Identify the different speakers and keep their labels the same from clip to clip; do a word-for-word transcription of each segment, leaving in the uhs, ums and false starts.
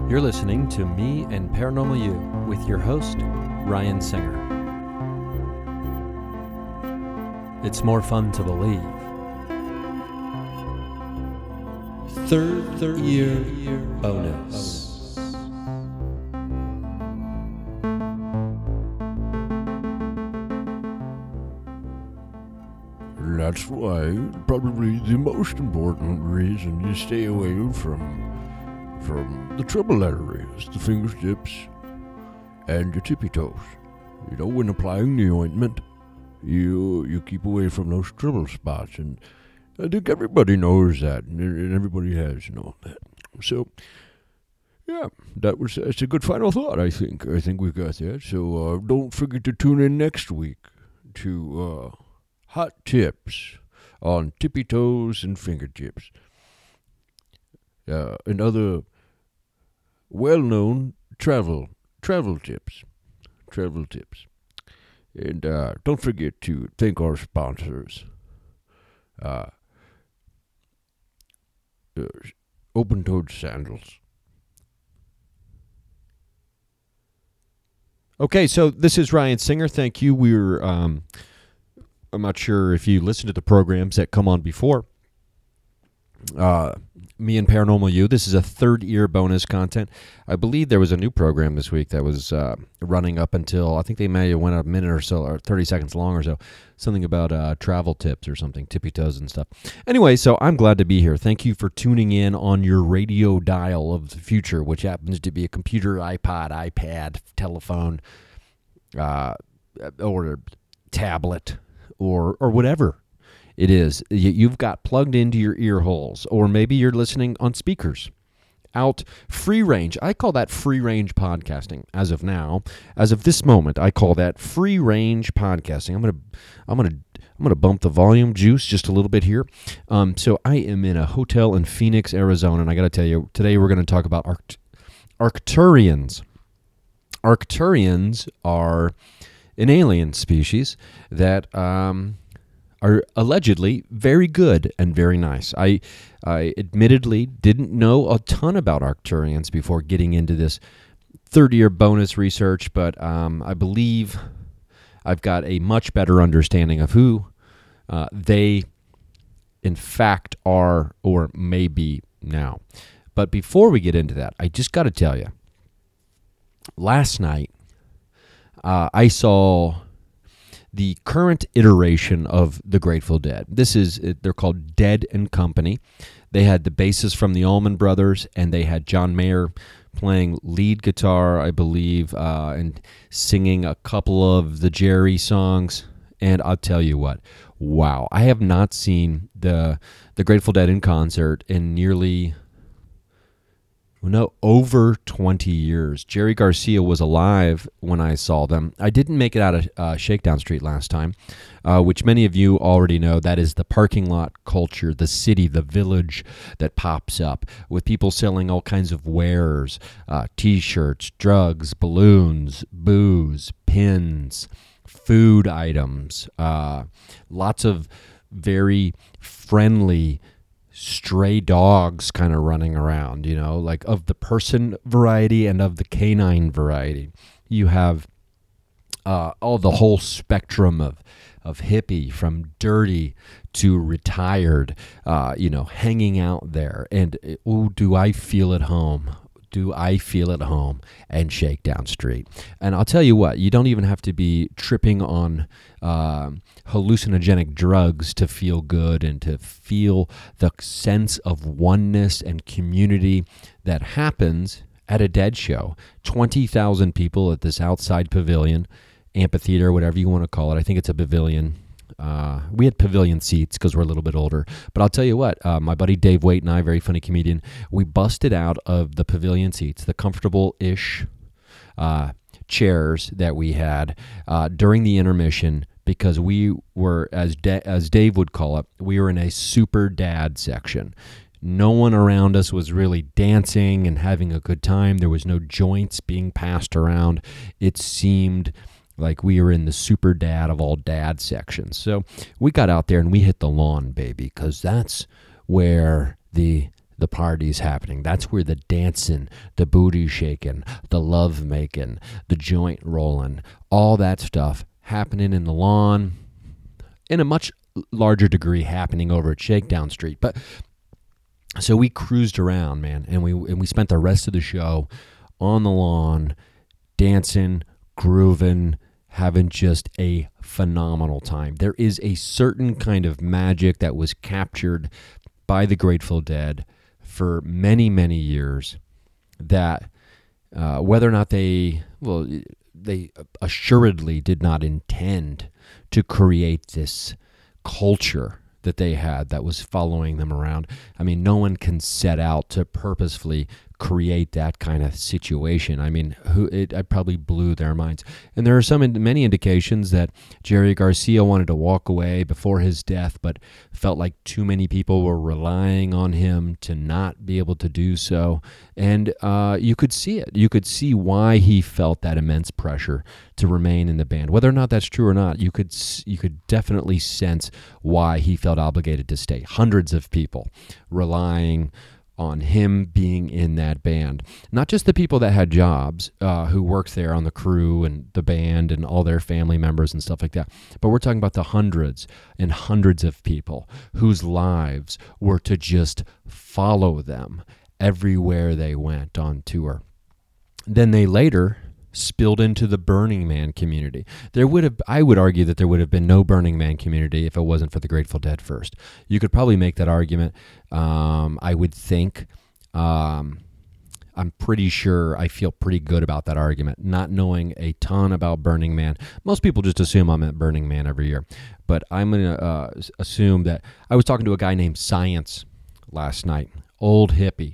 Speaker 1: You're listening to Me and Paranormal You with your host, Ryan Singer. It's more fun to believe. Third, third year, year bonus.
Speaker 2: That's why probably the most important reason you stay away from from the trouble areas, the fingertips and your tippy toes. You know, when applying the ointment, you you keep away from those trouble spots, and I think everybody knows that, and everybody has known that. So, yeah, that was that's a good final thought. I think I think we got that. So uh, don't forget to tune in next week to uh, hot tips on tippy toes and fingertips, uh, and other well-known travel travel tips, travel tips. And uh, don't forget to thank our sponsors. Uh, uh, open-toed sandals.
Speaker 1: Okay, so this is Ryan Singer. Thank you. We're, um, I'm not sure if you listened to the programs that come on before. Uh, Me and Paranormal You. This is a third year bonus content. I believe there was a new program this week that was uh, running up until, I think they may have went a minute or so, or thirty seconds long or so. Something about uh, travel tips or something, tippy toes and stuff. Anyway, so I'm glad to be here. Thank you for tuning in on your radio dial of the future, which happens to be a computer, iPod, iPad, telephone, uh, or tablet, or or whatever it is you've got plugged into your ear holes, or maybe you're listening on speakers out free range. I call that free range podcasting as of now. As of this moment, I call that free range podcasting. I'm gonna, I'm gonna, I'm gonna bump the volume juice just a little bit here. Um, so I am in a hotel in Phoenix, Arizona, and I got to tell you, today we're going to talk about Arct- Arcturians. Arcturians are an alien species that um. are allegedly very good and very nice. I, I admittedly didn't know a ton about Arcturians before getting into this third-year bonus research, but um, I believe I've got a much better understanding of who uh, they, in fact, are or may be now. But before we get into that, I just got to tell you, last night uh, I saw the current iteration of the Grateful Dead. This is, they're called Dead and Company. They had the bassist from the Allman Brothers, and they had John Mayer playing lead guitar, I believe, uh, and singing a couple of the Jerry songs. And I'll tell you what, wow, I have not seen the the Grateful Dead in concert in nearly, no, over twenty years. Jerry Garcia was alive when I saw them. I didn't make it out of uh, Shakedown Street last time, uh, which many of you already know. That is the parking lot culture, the city, the village that pops up with people selling all kinds of wares, uh, T-shirts, drugs, balloons, booze, pins, food items, uh, lots of very friendly stray dogs kind of running around, you know, like of the person variety and of the canine variety. You have uh, all the whole spectrum of of hippie, from dirty to retired, uh, you know, hanging out there. And, oh, do I feel at home? Do I feel at home and Shakedown Street? And I'll tell you what, you don't even have to be tripping on uh, hallucinogenic drugs to feel good and to feel the sense of oneness and community that happens at a Dead show. twenty thousand people at this outside pavilion, amphitheater, whatever you want to call it. I think it's a pavilion. Uh, we had pavilion seats because we're a little bit older. But I'll tell you what, uh, my buddy Dave Waite and I, very funny comedian, we busted out of the pavilion seats, the comfortable-ish uh, chairs that we had uh, during the intermission, because we were, as da- as Dave would call it, we were in a super dad section. No one around us was really dancing and having a good time. There was no joints being passed around. It seemed like we were in the super dad of all dad sections. So we got out there and we hit the lawn, baby, because that's where the the party's happening. That's where the dancing, the booty shaking, the love making, the joint rolling, all that stuff happening in the lawn, in a much larger degree happening over at Shakedown Street. But so we cruised around, man, and we and we spent the rest of the show on the lawn, dancing, grooving, having just a phenomenal time. There is a certain kind of magic that was captured by the Grateful Dead for many, many years that uh, whether or not they, well, they assuredly did not intend to create this culture that they had that was following them around. I mean, no one can set out to purposefully create that kind of situation. I mean, who it, it probably blew their minds. And there are some many indications that Jerry Garcia wanted to walk away before his death, but felt like too many people were relying on him to not be able to do so. And uh, you could see it. You could see why he felt that immense pressure to remain in the band. Whether or not that's true or not, you could you could definitely sense why he felt obligated to stay. Hundreds of people relying on him being in that band. Not just the people that had jobs, uh, who worked there on the crew and the band and all their family members and stuff like that, but we're talking about the hundreds and hundreds of people whose lives were to just follow them everywhere they went on tour. Then they later spilled into the Burning Man community. There would have, I would argue that there would have been no Burning Man community if it wasn't for the Grateful Dead first. You could probably make that argument. Um, I would think. Um, I'm pretty sure. I feel pretty good about that argument. Not knowing a ton about Burning Man, most people just assume I'm at Burning Man every year, but I'm gonna uh, assume that I was talking to a guy named Science last night, old hippie,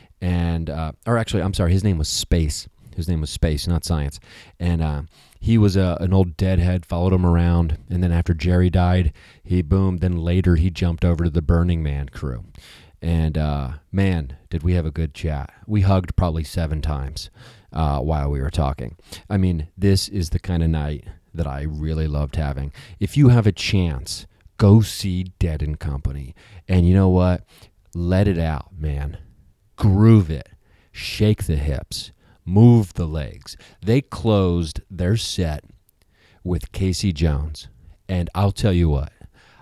Speaker 1: and uh, or actually, I'm sorry, his name was Space. His name was Space, not Science. And uh, he was a, an old deadhead, followed him around. And then after Jerry died, he boomed. Then later he jumped over to the Burning Man crew. And uh, man, did we have a good chat. We hugged probably seven times uh, while we were talking. I mean, this is the kind of night that I really loved having. If you have a chance, go see Dead and Company. And you know what? Let it out, man. Groove it. Shake the hips. Move the legs. They closed their set with Casey Jones. And I'll tell you what,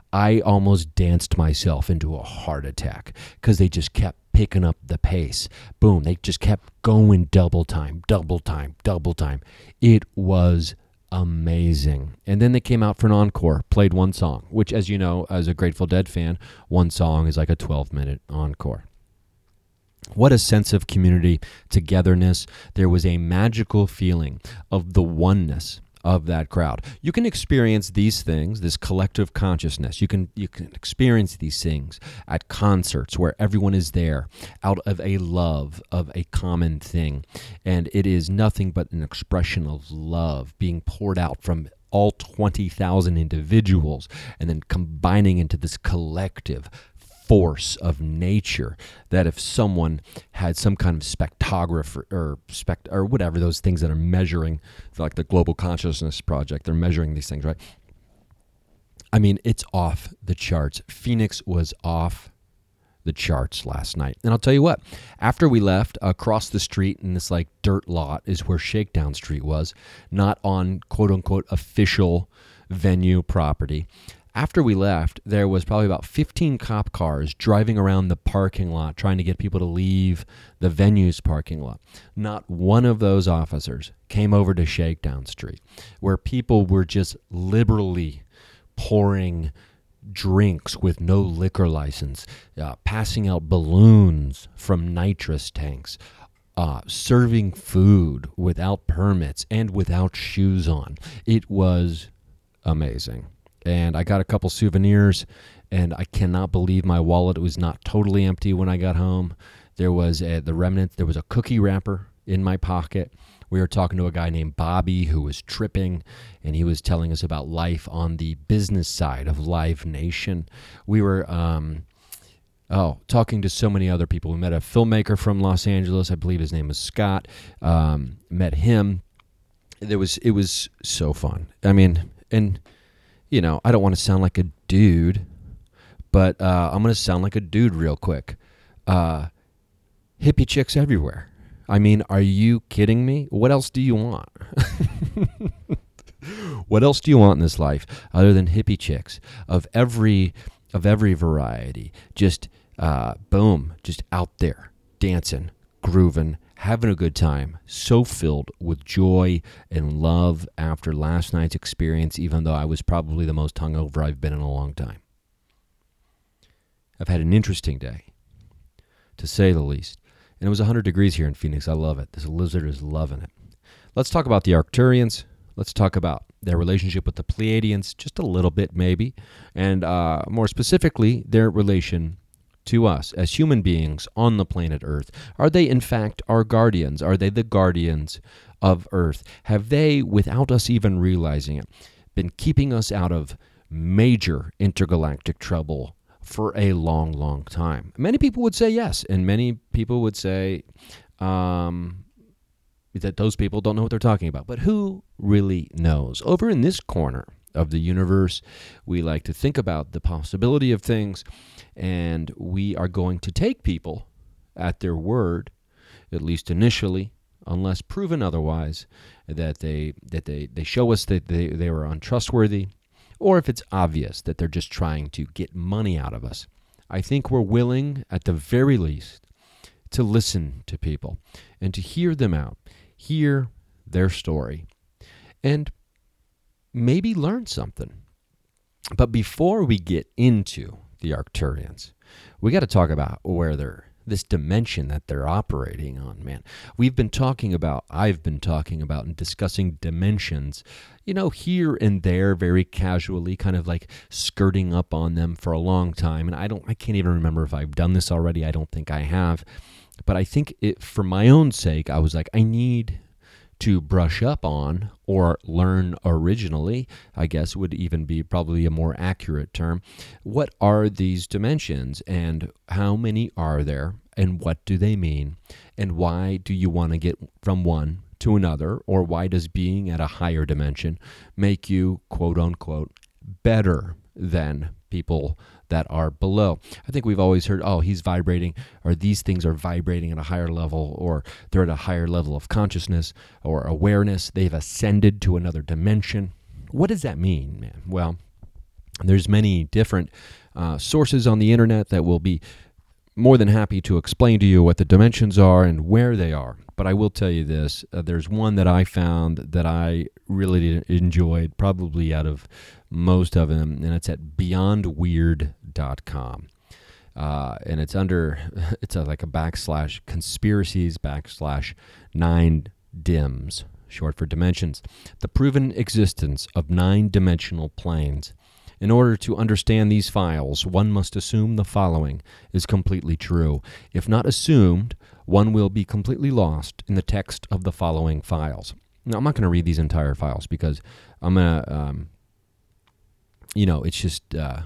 Speaker 1: I almost danced myself into a heart attack because they just kept picking up the pace. Boom, they just kept going double time, double time, double time. It was amazing. And then they came out for an encore, played one song, which, as you know, as a Grateful Dead fan, one song is like a twelve-minute encore. What a sense of community, togetherness. There was a magical feeling of the oneness of that crowd. You can experience these things, this collective consciousness. You can you can experience these things at concerts where everyone is there out of a love of a common thing. And it is nothing but an expression of love being poured out from all twenty thousand individuals and then combining into this collective force of nature that if someone had some kind of spectrographer or spect or whatever, those things that are measuring, like the Global Consciousness Project, they're measuring these things, right? I mean, it's off the charts. Phoenix was off the charts last night. And I'll tell you what, after we left, across the street in this like dirt lot is where Shakedown Street was, not on quote unquote official venue property. After we left, there was probably about fifteen cop cars driving around the parking lot trying to get people to leave the venue's parking lot. Not one of those officers came over to Shakedown Street, where people were just liberally pouring drinks with no liquor license, uh, passing out balloons from nitrous tanks, uh, serving food without permits and without shoes on. It was amazing. And I got a couple souvenirs, and I cannot believe my wallet was not totally empty when I got home. There was a, the remnant, there was a cookie wrapper in my pocket. We were talking to a guy named Bobby who was tripping, and he was telling us about life on the business side of Live Nation. We were um, oh talking to so many other people. We met a filmmaker from Los Angeles. I believe his name was Scott. Um, met him. There was it was so fun. I mean, and you know, I don't want to sound like a dude, but uh, I'm going to sound like a dude real quick. uh, hippie chicks everywhere. I mean, are you kidding me? What else do you want? What else do you want in this life other than hippie chicks of every of every variety? Just uh, boom, just out there dancing, grooving, having a good time, so filled with joy and love after last night's experience, even though I was probably the most hungover I've been in a long time. I've had an interesting day, to say the least. And it was one hundred degrees here in Phoenix. I love it. This lizard is loving it. Let's talk about the Arcturians. Let's talk about their relationship with the Pleiadians, just a little bit maybe, and uh, more specifically, their relation to us as human beings on the planet Earth. Are they, in fact, our guardians? Are they the guardians of Earth? Have they, without us even realizing it, been keeping us out of major intergalactic trouble for a long, long time? Many people would say yes, and many people would say um, that those people don't know what they're talking about. But who really knows? Over in this corner of the universe, we like to think about the possibility of things, and we are going to take people at their word, at least initially, unless proven otherwise, that they that they, they show us that they, they were untrustworthy, or if it's obvious that they're just trying to get money out of us. I think we're willing, at the very least, to listen to people and to hear them out, hear their story, and maybe learn something. But before we get into the Arcturians, we got to talk about where they're, this dimension that they're operating on, man. We've been talking about, I've been talking about and discussing dimensions, you know, here and there, very casually, kind of like skirting up on them for a long time. And I don't, I can't even remember if I've done this already. I don't think I have. But I think it, for my own sake, I was like, I need to brush up on or learn originally, I guess would even be probably a more accurate term. What are these dimensions and how many are there and what do they mean? And why do you want to get from one to another? Or why does being at a higher dimension make you, quote unquote, better than people that are below? I think we've always heard, oh, he's vibrating, or these things are vibrating at a higher level, or they're at a higher level of consciousness or awareness. They've ascended to another dimension. What does that mean, man? Well, there's many different uh, sources on the internet that will be more than happy to explain to you what the dimensions are and where they are. But I will tell you this, uh, there's one that I found that I really enjoyed, probably out of most of them, and it's at beyond weird dot com. Uh, and it's under, it's a, like a backslash conspiracies backslash nine dims, short for dimensions. The proven existence of nine-dimensional planes. In order to understand these files, one must assume the following is completely true. If not assumed, one will be completely lost in the text of the following files. Now, I'm not going to read these entire files because I'm going to, um, you know, it's just, uh,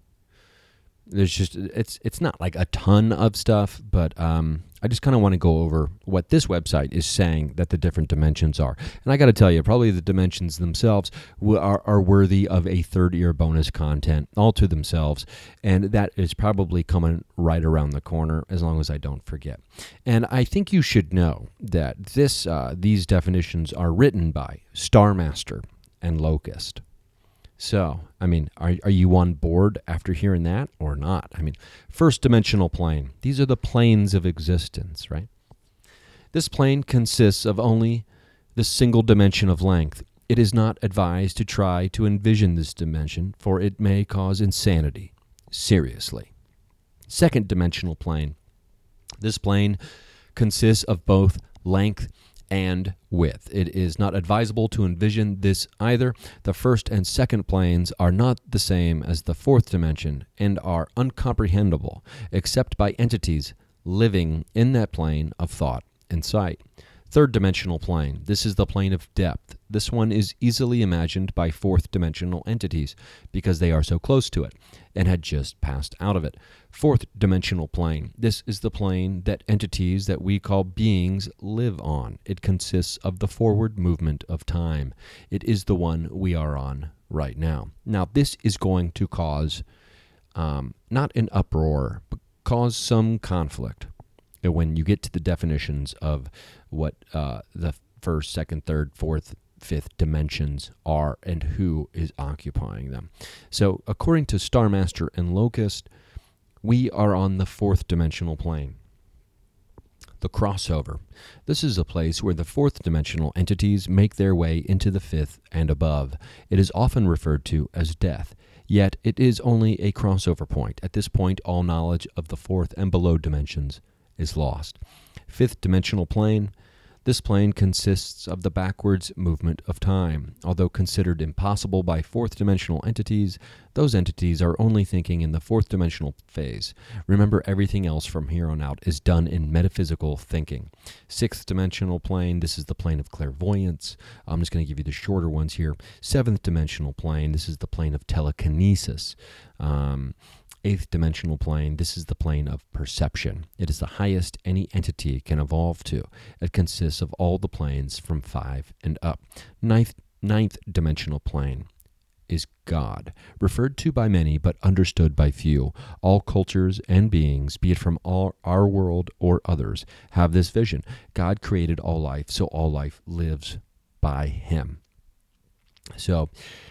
Speaker 1: there's just, it's it's not like a ton of stuff, but um, I just kind of want to go over what this website is saying that the different dimensions are. And I got to tell you, probably the dimensions themselves are, are worthy of a third ear bonus content all to themselves. And that is probably coming right around the corner as long as I don't forget. And I think you should know that this uh, these definitions are written by Starmaster and Locust. So, I mean, are are you on board after hearing that or not? I mean, first dimensional plane. These are the planes of existence, right? This plane consists of only the single dimension of length. It is not advised to try to envision this dimension, for it may cause insanity. Seriously. Second dimensional plane. This plane consists of both length and width. It is not advisable to envision this either. The first and second planes are not the same as the fourth dimension and are uncomprehendable except by entities living in that plane of thought and sight. Third dimensional plane. This is the plane of depth. This one is easily imagined by fourth dimensional entities because they are so close to it and had just passed out of it. Fourth dimensional plane. This is the plane that entities that we call beings live on. It consists of the forward movement of time. It is the one we are on right now. Now, this is going to cause um, not an uproar, but cause some conflict when you get to the definitions of what uh, the first, second, third, fourth, fifth dimensions are and who is occupying them. So according to Starmaster and Locust, we are on the fourth dimensional plane. The crossover. This is a place where the fourth dimensional entities make their way into the fifth and above. It is often referred to as death, yet it is only a crossover point. At this point, all knowledge of the fourth and below dimensions is lost. Fifth dimensional plane. This plane consists of the backwards movement of time. Although considered impossible by fourth dimensional entities, those entities are only thinking in the fourth dimensional phase. Remember, everything else from here on out is done in metaphysical thinking. Sixth dimensional plane, this is the plane of clairvoyance. I'm just going to give you the shorter ones here. Seventh dimensional plane, this is the plane of telekinesis. Um, Eighth dimensional plane, this is the plane of perception. It is the highest any entity can evolve to. It consists of all the planes from five and up. Ninth, ninth dimensional plane is God, referred to by many but understood by few. All cultures and beings, be it from all, our world or others, have this vision. God created all life, so all life lives by him. So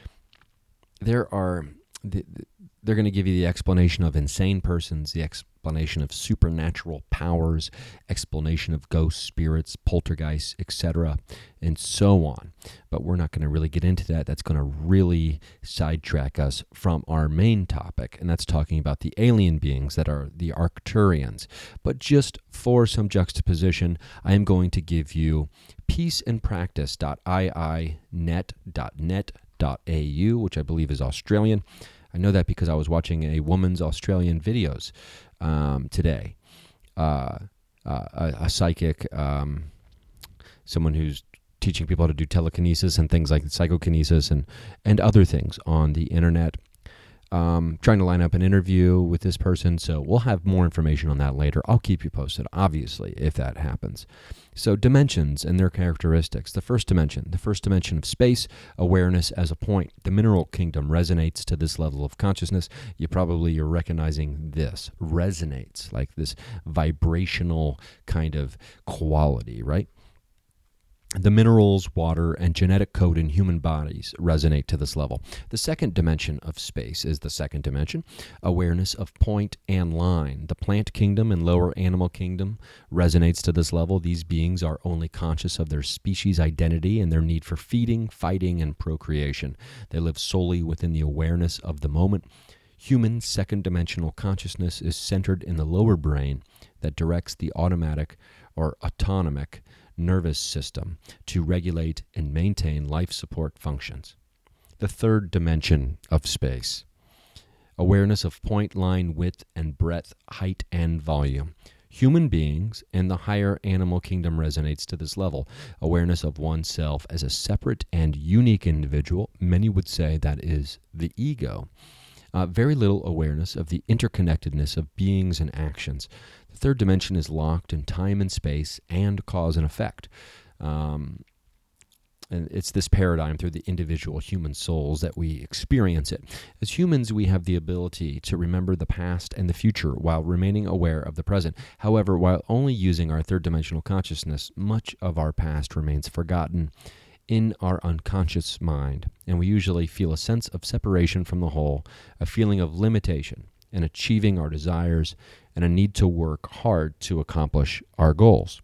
Speaker 1: there are... The, the, They're going to give you the explanation of insane persons, the explanation of supernatural powers, explanation of ghosts, spirits, poltergeists, et cetera, and so on. But we're not going to really get into that. That's going to really sidetrack us from our main topic, and that's talking about the alien beings that are the Arcturians. But just for some juxtaposition, I am going to give you peace and practice dot i i net dot net dot a u, which I believe is Australian. I know that because I was watching a woman's Australian videos um, today. Uh, uh, a, a psychic, um, someone who's teaching people how to do telekinesis and things like psychokinesis and, and other things on the internet. Um, trying to line up an interview with this person, so we'll have more information on that later. I'll keep you posted, obviously, if that happens. So dimensions and their characteristics. The first dimension, the first dimension of space, awareness as a point. The mineral kingdom resonates to this level of consciousness. You probably are recognizing this, resonates, like this vibrational kind of quality, right? The minerals, water, and genetic code in human bodies resonate to this level. The second dimension of space is the second dimension, awareness of point and line. The plant kingdom and lower animal kingdom resonates to this level. These beings are only conscious of their species identity and their need for feeding, fighting, and procreation. They live solely within the awareness of the moment. Human second-dimensional consciousness is centered in the lower brain that directs the automatic or autonomic nervous system to regulate and maintain life support functions. The third dimension of space, awareness of point, line, width, and breadth, height, and volume. Human beings and the higher animal kingdom resonates to this level. Awareness of oneself as a separate and unique individual. Many would say that is the ego. Uh, very little awareness of the interconnectedness of beings and actions. The third dimension is locked in time and space and cause and effect. Um, and it's this paradigm through the individual human souls that we experience it. As humans, we have the ability to remember the past and the future while remaining aware of the present. However, while only using our third dimensional consciousness, much of our past remains forgotten in our unconscious mind, and we usually feel a sense of separation from the whole, a feeling of limitation in achieving our desires, and a need to work hard to accomplish our goals.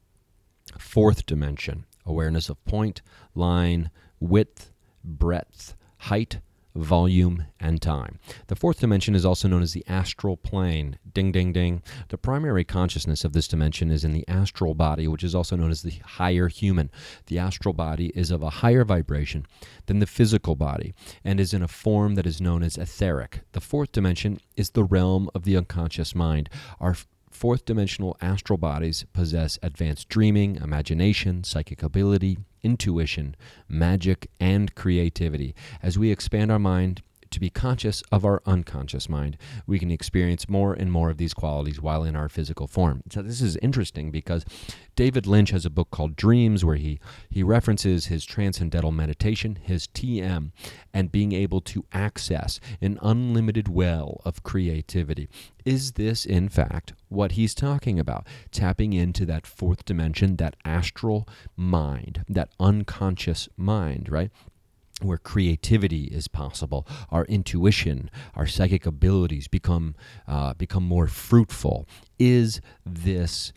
Speaker 1: Fourth dimension, awareness of point, line, width, breadth, height, volume, and time. The fourth dimension is also known as the astral plane. Ding, ding, ding. The primary consciousness of this dimension is in the astral body, which is also known as the higher human. The astral body is of a higher vibration than the physical body and is in a form that is known as etheric. The fourth dimension is the realm of the unconscious mind. Our fourth dimensional astral bodies possess advanced dreaming, imagination, psychic ability, intuition, magic, and creativity. As we expand our mind to be conscious of our unconscious mind, we can experience more and more of these qualities while in our physical form. So this is interesting because David Lynch has a book called Dreams where he, he references his transcendental meditation, his T M, and being able to access an unlimited well of creativity. Is this, in fact, what he's talking about? Tapping into that fourth dimension, that astral mind, that unconscious mind, right? Where creativity is possible, our intuition, our psychic abilities become uh, become more fruitful. Is this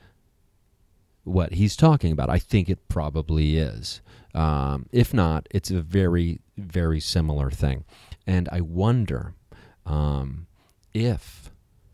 Speaker 1: what he's talking about? I think it probably is. Um, if not, it's a very, very similar thing. And I wonder um, if,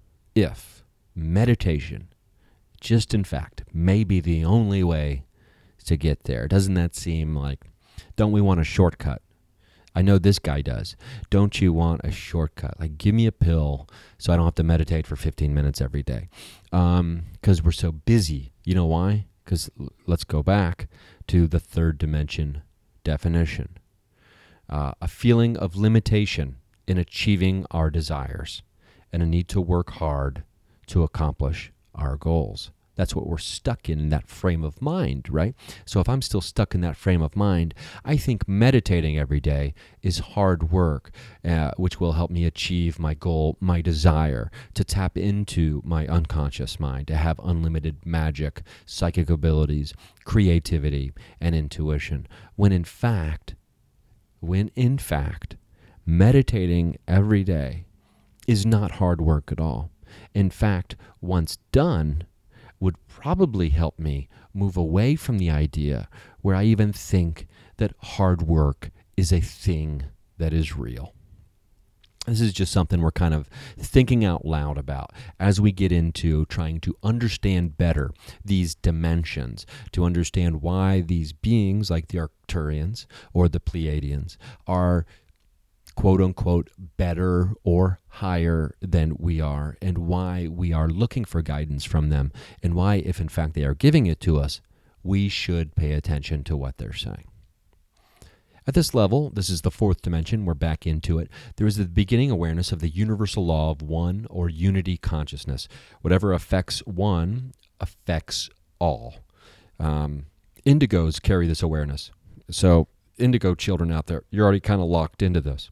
Speaker 1: if meditation, just in fact, may be the only way to get there. Doesn't that seem like, don't we want a shortcut? I know this guy does. Don't you want a shortcut? Like, give me a pill so I don't have to meditate for fifteen minutes every day. Um, because we're so busy. You know why? Because let's go back to the third dimension definition. Uh, a feeling of limitation in achieving our desires and a need to work hard to accomplish our goals. That's what we're stuck in, in that frame of mind, right? So if I'm still stuck in that frame of mind, I think meditating every day is hard work, uh, which will help me achieve my goal, my desire to tap into my unconscious mind, to have unlimited magic, psychic abilities, creativity, and intuition. When in fact, when in fact, meditating every day is not hard work at all. In fact, once done, would probably help me move away from the idea where I even think that hard work is a thing that is real. This is just something we're kind of thinking out loud about as we get into trying to understand better these dimensions, to understand why these beings like the Arcturians or the Pleiadians are quote-unquote better or higher than we are, and why we are looking for guidance from them, and why, if in fact they are giving it to us, we should pay attention to what they're saying. At this level, this is the fourth dimension, we're back into it, there is the beginning awareness of the universal law of one or unity consciousness. Whatever affects one affects all. Um, indigos carry this awareness. So indigo children out there, you're already kind of locked into this,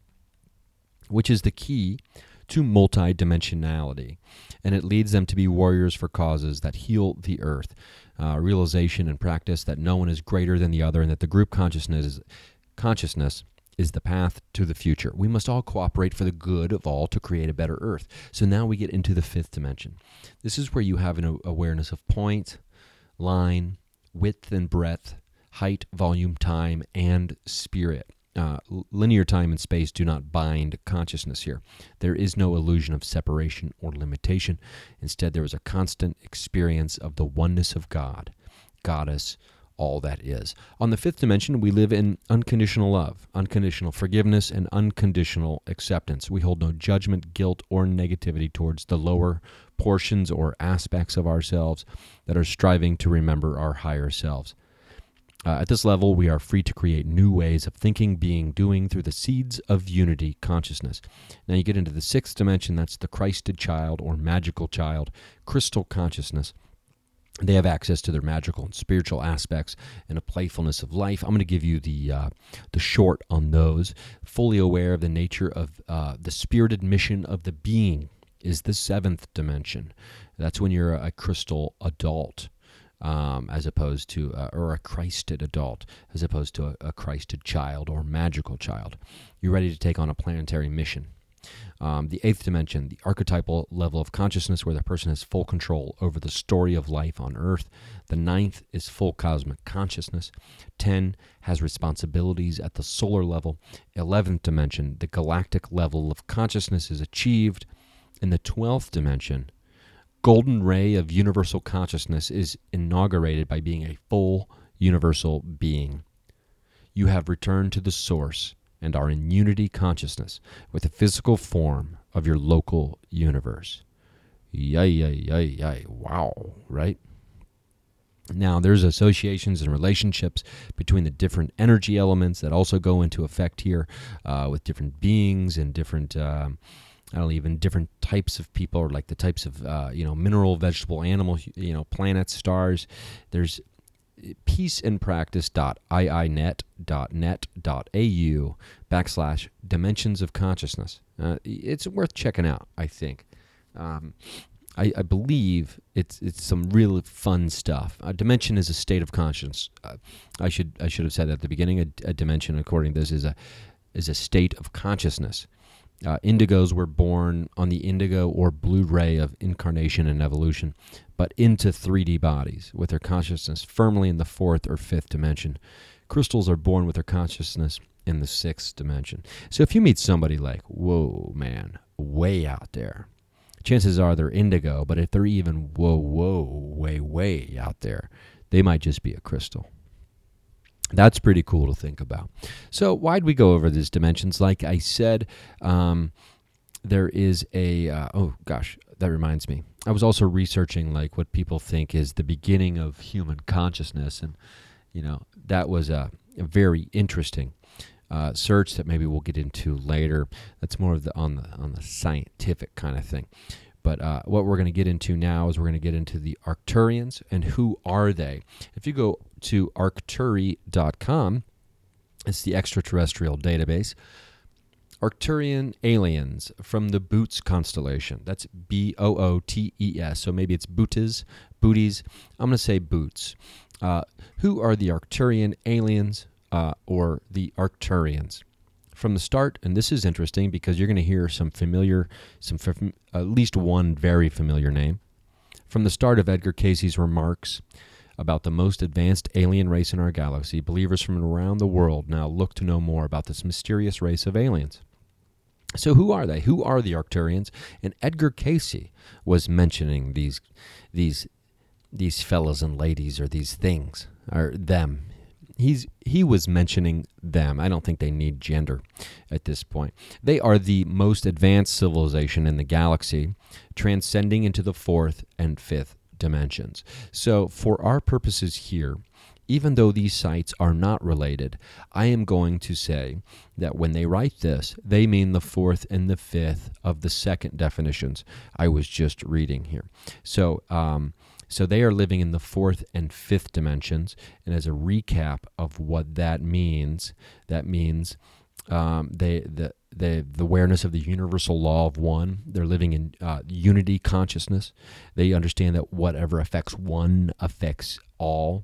Speaker 1: which is the key to multidimensionality, and it leads them to be warriors for causes that heal the earth. Uh, realization and practice that no one is greater than the other, and that the group consciousness is, consciousness is the path to the future. We must all cooperate for the good of all to create a better earth. So now we get into the fifth dimension. This is where you have an awareness of point, line, width and breadth, height, volume, time, and spirit. Uh, linear time and space do not bind consciousness here. There is no illusion of separation or limitation. Instead, there is a constant experience of the oneness of God, Goddess, all that is. On the fifth dimension, we live in unconditional love, unconditional forgiveness, and unconditional acceptance. We hold no judgment, guilt, or negativity towards the lower portions or aspects of ourselves that are striving to remember our higher selves. Uh, at this level, we are free to create new ways of thinking, being, doing through the seeds of unity consciousness. Now you get into the sixth dimension, that's the Christed child or magical child, crystal consciousness. They have access to their magical and spiritual aspects and a playfulness of life. I'm going to give you the uh, the short on those. Fully aware of the nature of uh, the spirited mission of the being is the seventh dimension. That's when you're a crystal adult. Um, as opposed to, uh, or a Christed adult, as opposed to a, a Christed child or magical child. You're ready to take on a planetary mission. Um, the eighth dimension, the archetypal level of consciousness where the person has full control over the story of life on Earth. The ninth is full cosmic consciousness. Ten has responsibilities at the solar level. Eleventh dimension, the galactic level of consciousness is achieved. In the twelfth dimension, golden ray of universal consciousness is inaugurated by being a full universal being. You have returned to the source and are in unity consciousness with the physical form of your local universe. Yay, yay, yay, yay. Wow, right? Now, there's associations and relationships between the different energy elements that also go into effect here uh, with different beings and different, um, I don't know, even different types of people, or like the types of, uh, you know, mineral, vegetable, animal, you know, planets, stars. There's peaceandpractice.iinet.net.au backslash dimensions of consciousness. Uh, it's worth checking out, I think. Um, I, I believe it's it's some really fun stuff. A dimension is a state of consciousness. Uh, I should I should have said that at the beginning. A, a dimension, according to this, is a is a state of consciousness. Uh, indigos were born on the indigo or blue ray of incarnation and evolution, but into three D bodies with their consciousness firmly in the fourth or fifth dimension. Crystals are born with their consciousness in the sixth dimension. So if you meet somebody like, whoa, man, way out there, chances are they're indigo, but if they're even whoa, whoa, way, way out there, they might just be a crystal. That's pretty cool to think about. So why'd we go over these dimensions? Like I said, um, there is a, uh, oh gosh, that reminds me. I was also researching like what people think is the beginning of human consciousness. And, you know, that was a, a very interesting uh, search that maybe we'll get into later. That's more of the on the on the scientific kind of thing. But uh, what we're going to get into now is we're going to get into the Arcturians and who are they. If you go to arcturi dot com, it's the extraterrestrial database. Arcturian aliens from the Bootes constellation. That's B O O T E S. So maybe it's Bootes, Booties. I'm going to say Bootes. Uh, who are the Arcturian aliens uh, or the Arcturians? From the start, and this is interesting because you're going to hear some familiar, some fam- at least one very familiar name. From the start of Edgar Cayce's remarks about the most advanced alien race in our galaxy, believers from around the world now look to know more about this mysterious race of aliens. So who are they? Who are the Arcturians? And Edgar Cayce was mentioning these, these, these fellas and ladies, or these things, or them. He's he was mentioning them. I don't think they need gender at this point. They are the most advanced civilization in the galaxy, transcending into the fourth and fifth dimensions. So for our purposes here, even though these sites are not related, I am going to say that when they write this, they mean the fourth and the fifth of the second definitions I was just reading here. So, um, So they are living in the fourth and fifth dimensions. And as a recap of what that means, that means um, they the, the the awareness of the universal law of one. They're living in uh, unity consciousness. They understand that whatever affects one affects all.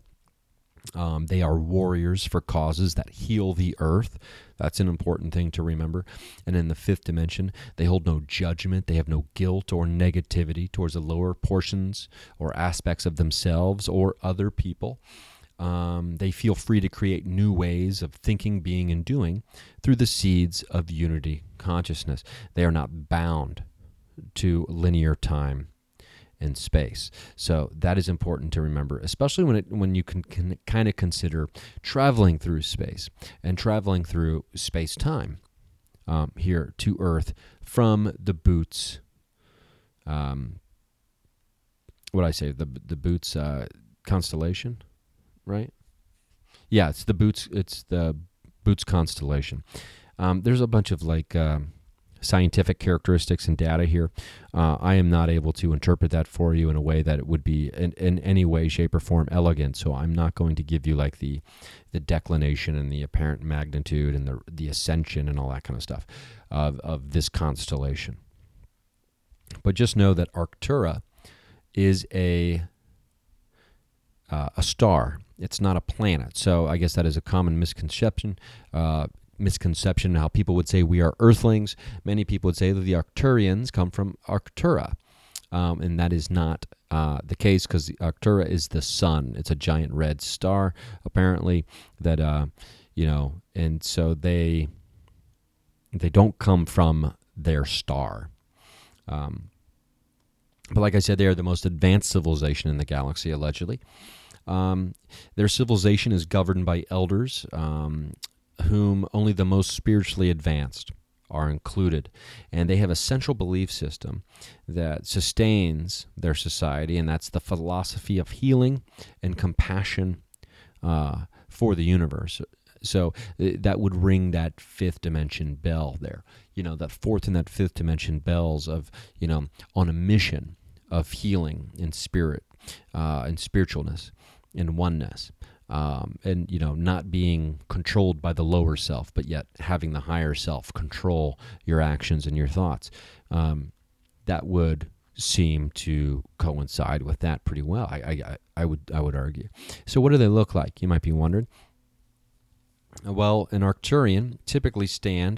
Speaker 1: Um, they are warriors for causes that heal the earth. That's an important thing to remember. And in the fifth dimension, they hold no judgment. They have no guilt or negativity towards the lower portions or aspects of themselves or other people. Um, they feel free to create new ways of thinking, being, and doing through the seeds of unity consciousness. They are not bound to linear time and space. So that is important to remember, especially when it when you can, can kind of consider traveling through space and traveling through space-time um, here to Earth from the Bootes. Um, what did I say? The the Bootes uh, constellation, right? Yeah, it's the Bootes. It's the Bootes constellation. Um, there's a bunch of like. Um, scientific characteristics and data here. Uh, I am not able to interpret that for you in a way that it would be in, in any way, shape, or form elegant. So I'm not going to give you like the the declination and the apparent magnitude and the the ascension and all that kind of stuff of, of this constellation. But just know that Arctura is a uh, a star. It's not a planet. So I guess that is a common misconception. Uh, misconception how people would say we are earthlings. Many people would say that the Arcturians come from Arctura, um, and that is not uh, the case because Arctura is the sun. It's a giant red star, apparently, that, uh, you know, and so they they don't come from their star. Um, but like I said, they are the most advanced civilization in the galaxy, allegedly. Um, their civilization is governed by elders, um, whom only the most spiritually advanced are included. And they have a central belief system that sustains their society, and that's the philosophy of healing and compassion uh, for the universe. So uh, that would ring that fifth dimension bell there. You know, that fourth and that fifth dimension bells of, you know, on a mission of healing and spirit uh, and spiritualness and oneness. Um, and, you know, not being controlled by the lower self, but yet having the higher self control your actions and your thoughts. Um, that would seem to coincide with that pretty well. I, I, I would, I would argue. So what do they look like? You might be wondering. Well, an Arcturian typically stand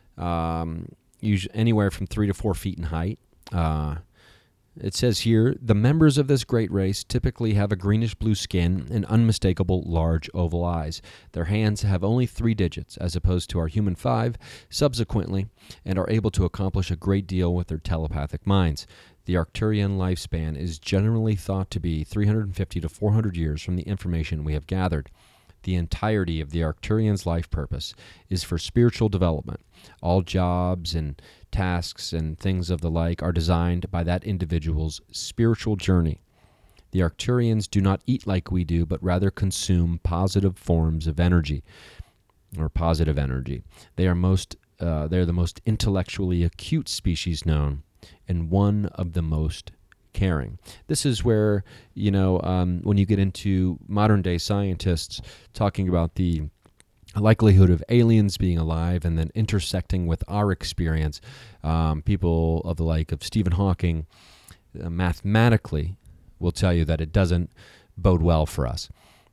Speaker 1: um, usually anywhere from three to four feet in height. Uh, It says here, the members of this great race typically have a greenish-blue skin and unmistakable large oval eyes. Their hands have only three digits, as opposed to our human five, subsequently, and are able to accomplish a great deal with their telepathic minds. The Arcturian lifespan is generally thought to be three hundred fifty to four hundred years from the information we have gathered. The entirety of the Arcturian's life purpose is for spiritual development. All jobs and tasks and things of the like are designed by that individual's spiritual journey. The Arcturians do not eat like we do, but rather consume positive forms of energy, or positive energy. They are most, uh, they are the most intellectually acute species known, and one of the most caring. This is where, you know, um, when you get into modern day scientists talking about the likelihood of aliens being alive and then intersecting with our experience, um, people of the like of Stephen Hawking uh, mathematically will tell you that it doesn't bode well for us.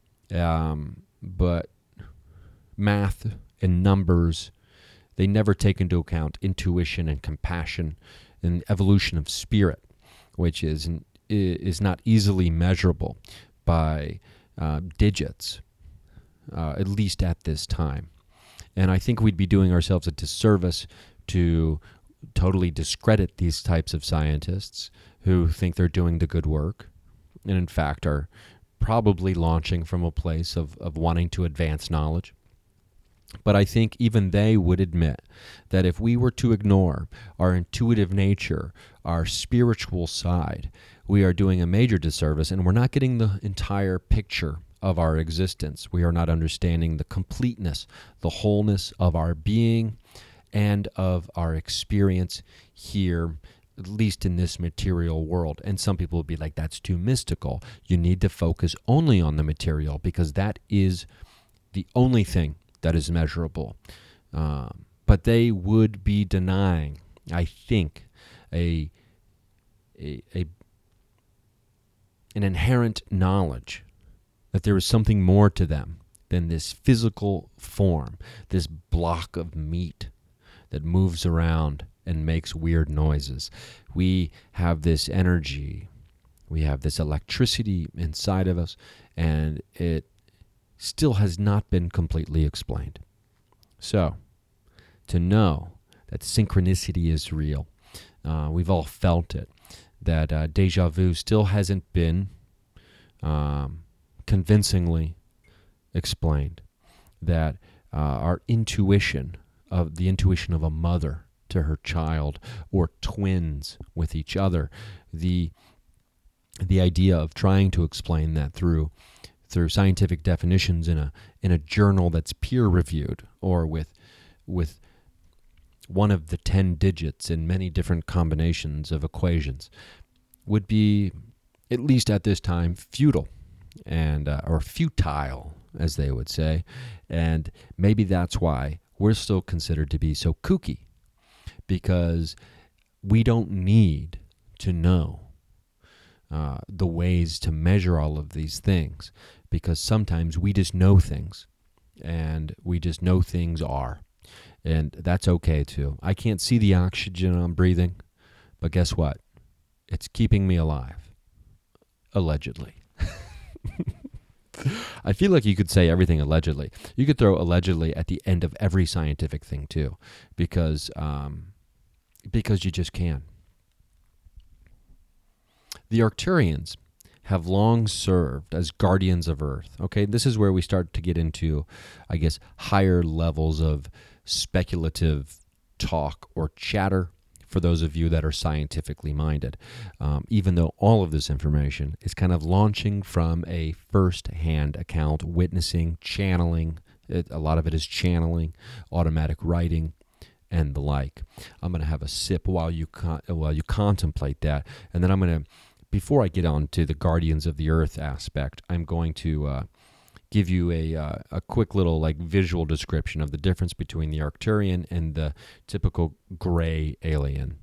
Speaker 1: Um, but math and numbers, they never take into account intuition and compassion and evolution of spirit, which is is not easily measurable by uh, digits, uh, at least at this time. And I think we'd be doing ourselves a disservice to totally discredit these types of scientists who think they're doing the good work, and in fact are probably launching from a place of, of wanting to advance knowledge. But I think even they would admit that if we were to ignore our intuitive nature, our spiritual side, we are doing a major disservice, and we're not getting the entire picture of our existence. We are not understanding the completeness, the wholeness of our being and of our experience here, at least in this material world. And some people will be like, that's too mystical. You need to focus only on the material, because that is the only thing that is measurable. Um, but they would be denying, I think, a, a, a an inherent knowledge that there is something more to them than this physical form, this block of meat that moves around and makes weird noises. We have this energy, we have this electricity inside of us, and it still has not been completely explained. So, to know that synchronicity is real, uh, we've all felt it, that uh, deja vu still hasn't been um, convincingly explained, that uh, our intuition, of the intuition of a mother to her child, or twins with each other, the the idea of trying to explain that through through scientific definitions in a in a journal that's peer reviewed, or with with one of the ten digits in many different combinations of equations, would be, at least at this time, futile and uh, or futile, as they would say. And maybe that's why we're still considered to be so kooky, because we don't need to know uh, the ways to measure all of these things, because sometimes we just know things, and we just know things are. And that's okay too. I can't see the oxygen I'm breathing, but guess what? It's keeping me alive. Allegedly. I feel like you could say everything allegedly. You could throw allegedly at the end of every scientific thing too, because um, because you just can. The Arcturians have long served as guardians of Earth. Okay, this is where we start to get into, I guess, higher levels of speculative talk or chatter for those of you that are scientifically minded, um, even though all of this information is kind of launching from a first-hand account, witnessing, channeling. It, a lot of it is channeling, automatic writing, and the like. I'm going to have a sip while you con- while you contemplate that, and then I'm going to, before I get on to the Guardians of the Earth aspect, I'm going to uh, give you a uh, a quick little like visual description of the difference between the Arcturian and the typical gray alien.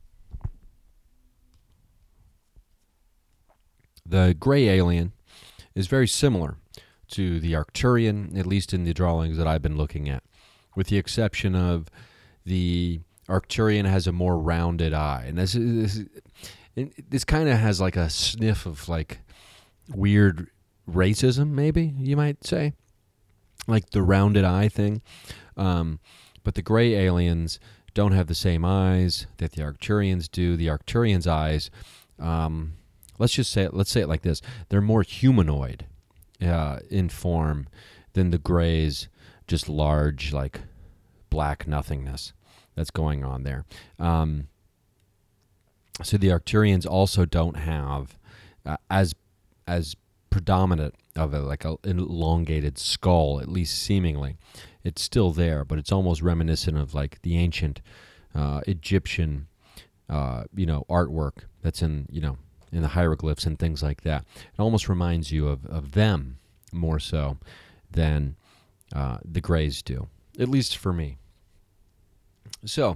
Speaker 1: The gray alien is very similar to the Arcturian, at least in the drawings that I've been looking at, with the exception of the Arcturian has a more rounded eye, and this this, this kind of has like a sniff of like weird racism, maybe you might say, like the rounded eye thing. Um, but the gray aliens don't have the same eyes that the Arcturians do. The Arcturians' eyes, um, let's just say it, let's say it like this: they're more humanoid uh, in form than the grays, just large, like black nothingness that's going on there. Um, so the Arcturians also don't have uh, as as predominant of a, like a, an elongated skull, at least seemingly. It's still there, but it's almost reminiscent of like the ancient uh, Egyptian, uh, you know, artwork that's in, you know, in the hieroglyphs and things like that. It almost reminds you of, of them more so than uh, the grays do, at least for me. So,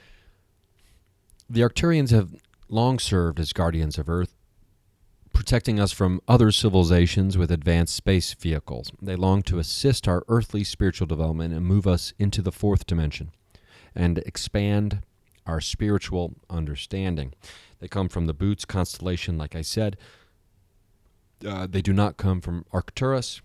Speaker 1: the Arcturians have long served as guardians of Earth, protecting us from other civilizations with advanced space vehicles. They long to assist our earthly spiritual development and move us into the fourth dimension and expand our spiritual understanding. They come from the Boots constellation, like I said. Uh, they do not come from Arcturus,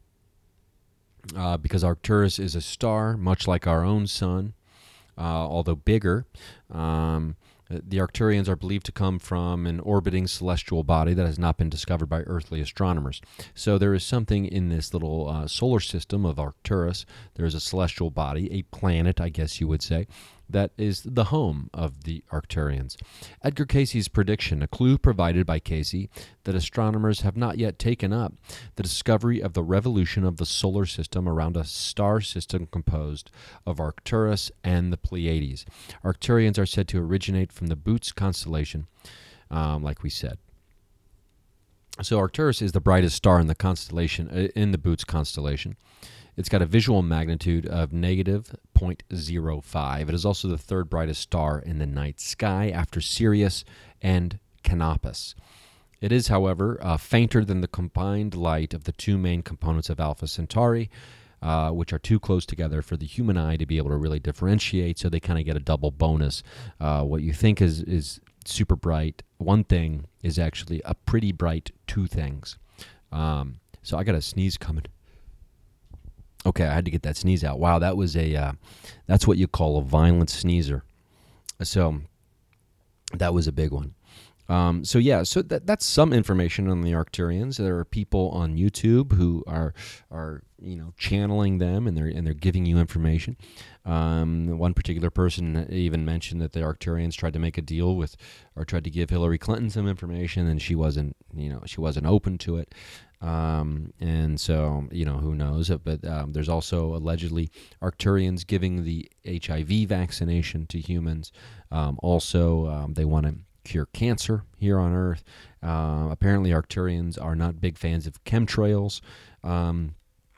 Speaker 1: uh, because Arcturus is a star, much like our own sun, uh, although bigger. Um, The Arcturians are believed to come from an orbiting celestial body that has not been discovered by earthly astronomers. So there is something in this little uh, solar system of Arcturus. There is a celestial body, a planet, I guess you would say, that is the home of the Arcturians. Edgar Cayce's prediction, a clue provided by Cayce that astronomers have not yet taken up, the discovery of the revolution of the solar system around a star system composed of Arcturus and the Pleiades. Arcturians are said to originate from the Boots constellation, um, like we said. So Arcturus is the brightest star in the constellation, uh, in the Boots constellation. It's got a visual magnitude of negative zero point zero five. It is also the third brightest star in the night sky after Sirius and Canopus. It is, however, uh, fainter than the combined light of the two main components of Alpha Centauri, uh, which are too close together for the human eye to be able to really differentiate, so they kind of get a double bonus. Uh, what you think is, is super bright, one thing, is actually a pretty bright two things. Um, so I got a sneeze coming. Okay, I had to get that sneeze out. Wow, that was a, uh, that's what you call a violent sneezer. So that was a big one. Um, so yeah, so that that's some information on the Arcturians. There are people on YouTube who are are you know channeling them, and they're and they're giving you information. Um, one particular person even mentioned that the Arcturians tried to make a deal with, or tried to give Hillary Clinton some information, and she wasn't you know she wasn't open to it. Um, and so, you know, who knows? But um, there's also allegedly Arcturians giving the H I V vaccination to humans. Um, also, um, they want to cure cancer here on Earth. Uh, apparently, Arcturians are not big fans of chemtrails. Um,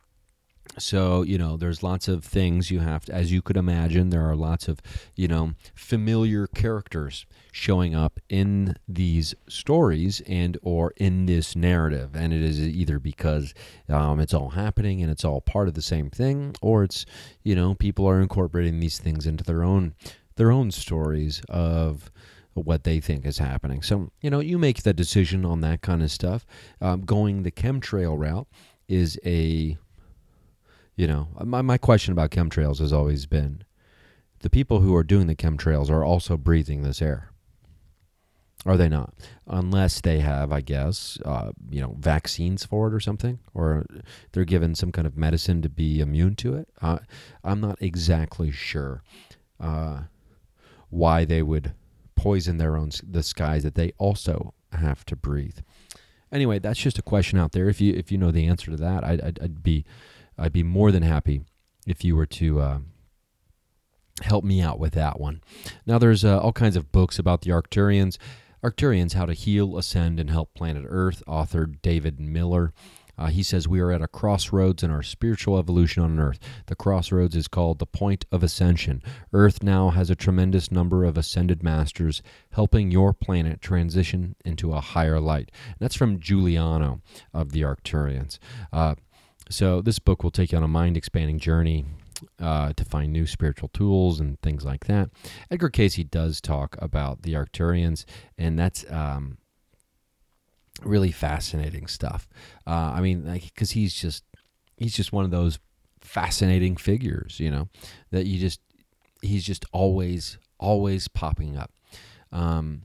Speaker 1: so, you know, there's lots of things you have to, as you could imagine, there are lots of, you know, familiar characters showing up in these stories and or in this narrative. And it is either because um, it's all happening and it's all part of the same thing, or it's, you know, people are incorporating these things into their own their own stories of what they think is happening. So, you know, you make the decision on that kind of stuff. Um, going the chemtrail route is a, you know, my, my question about chemtrails has always been, the people who are doing the chemtrails are also breathing this air. Are they not? Unless they have, I guess, uh, you know, vaccines for it or something, or they're given some kind of medicine to be immune to it. Uh, I'm not exactly sure. Uh, why they would poison their own the skies that they also have to breathe. Anyway, that's just a question out there. If you if you know the answer to that, I'd, I'd, I'd be I'd be more than happy if you were to uh, help me out with that one. Now, there's uh, all kinds of books about the Arcturians. Arcturians: How to Heal, Ascend, and Help Planet Earth, author David Miller. Uh, he says, we are at a crossroads in our spiritual evolution on Earth. The crossroads is called the point of ascension. Earth now has a tremendous number of ascended masters helping your planet transition into a higher light. And that's from Giuliano of the Arcturians. Uh, so this book will take you on a mind-expanding journey uh, to find new spiritual tools and things like that. Edgar Cayce does talk about the Arcturians, and that's... Um, really fascinating stuff. Uh, I mean, like, because he's just he's just one of those fascinating figures, you know, that you just he's just always always popping up. Um,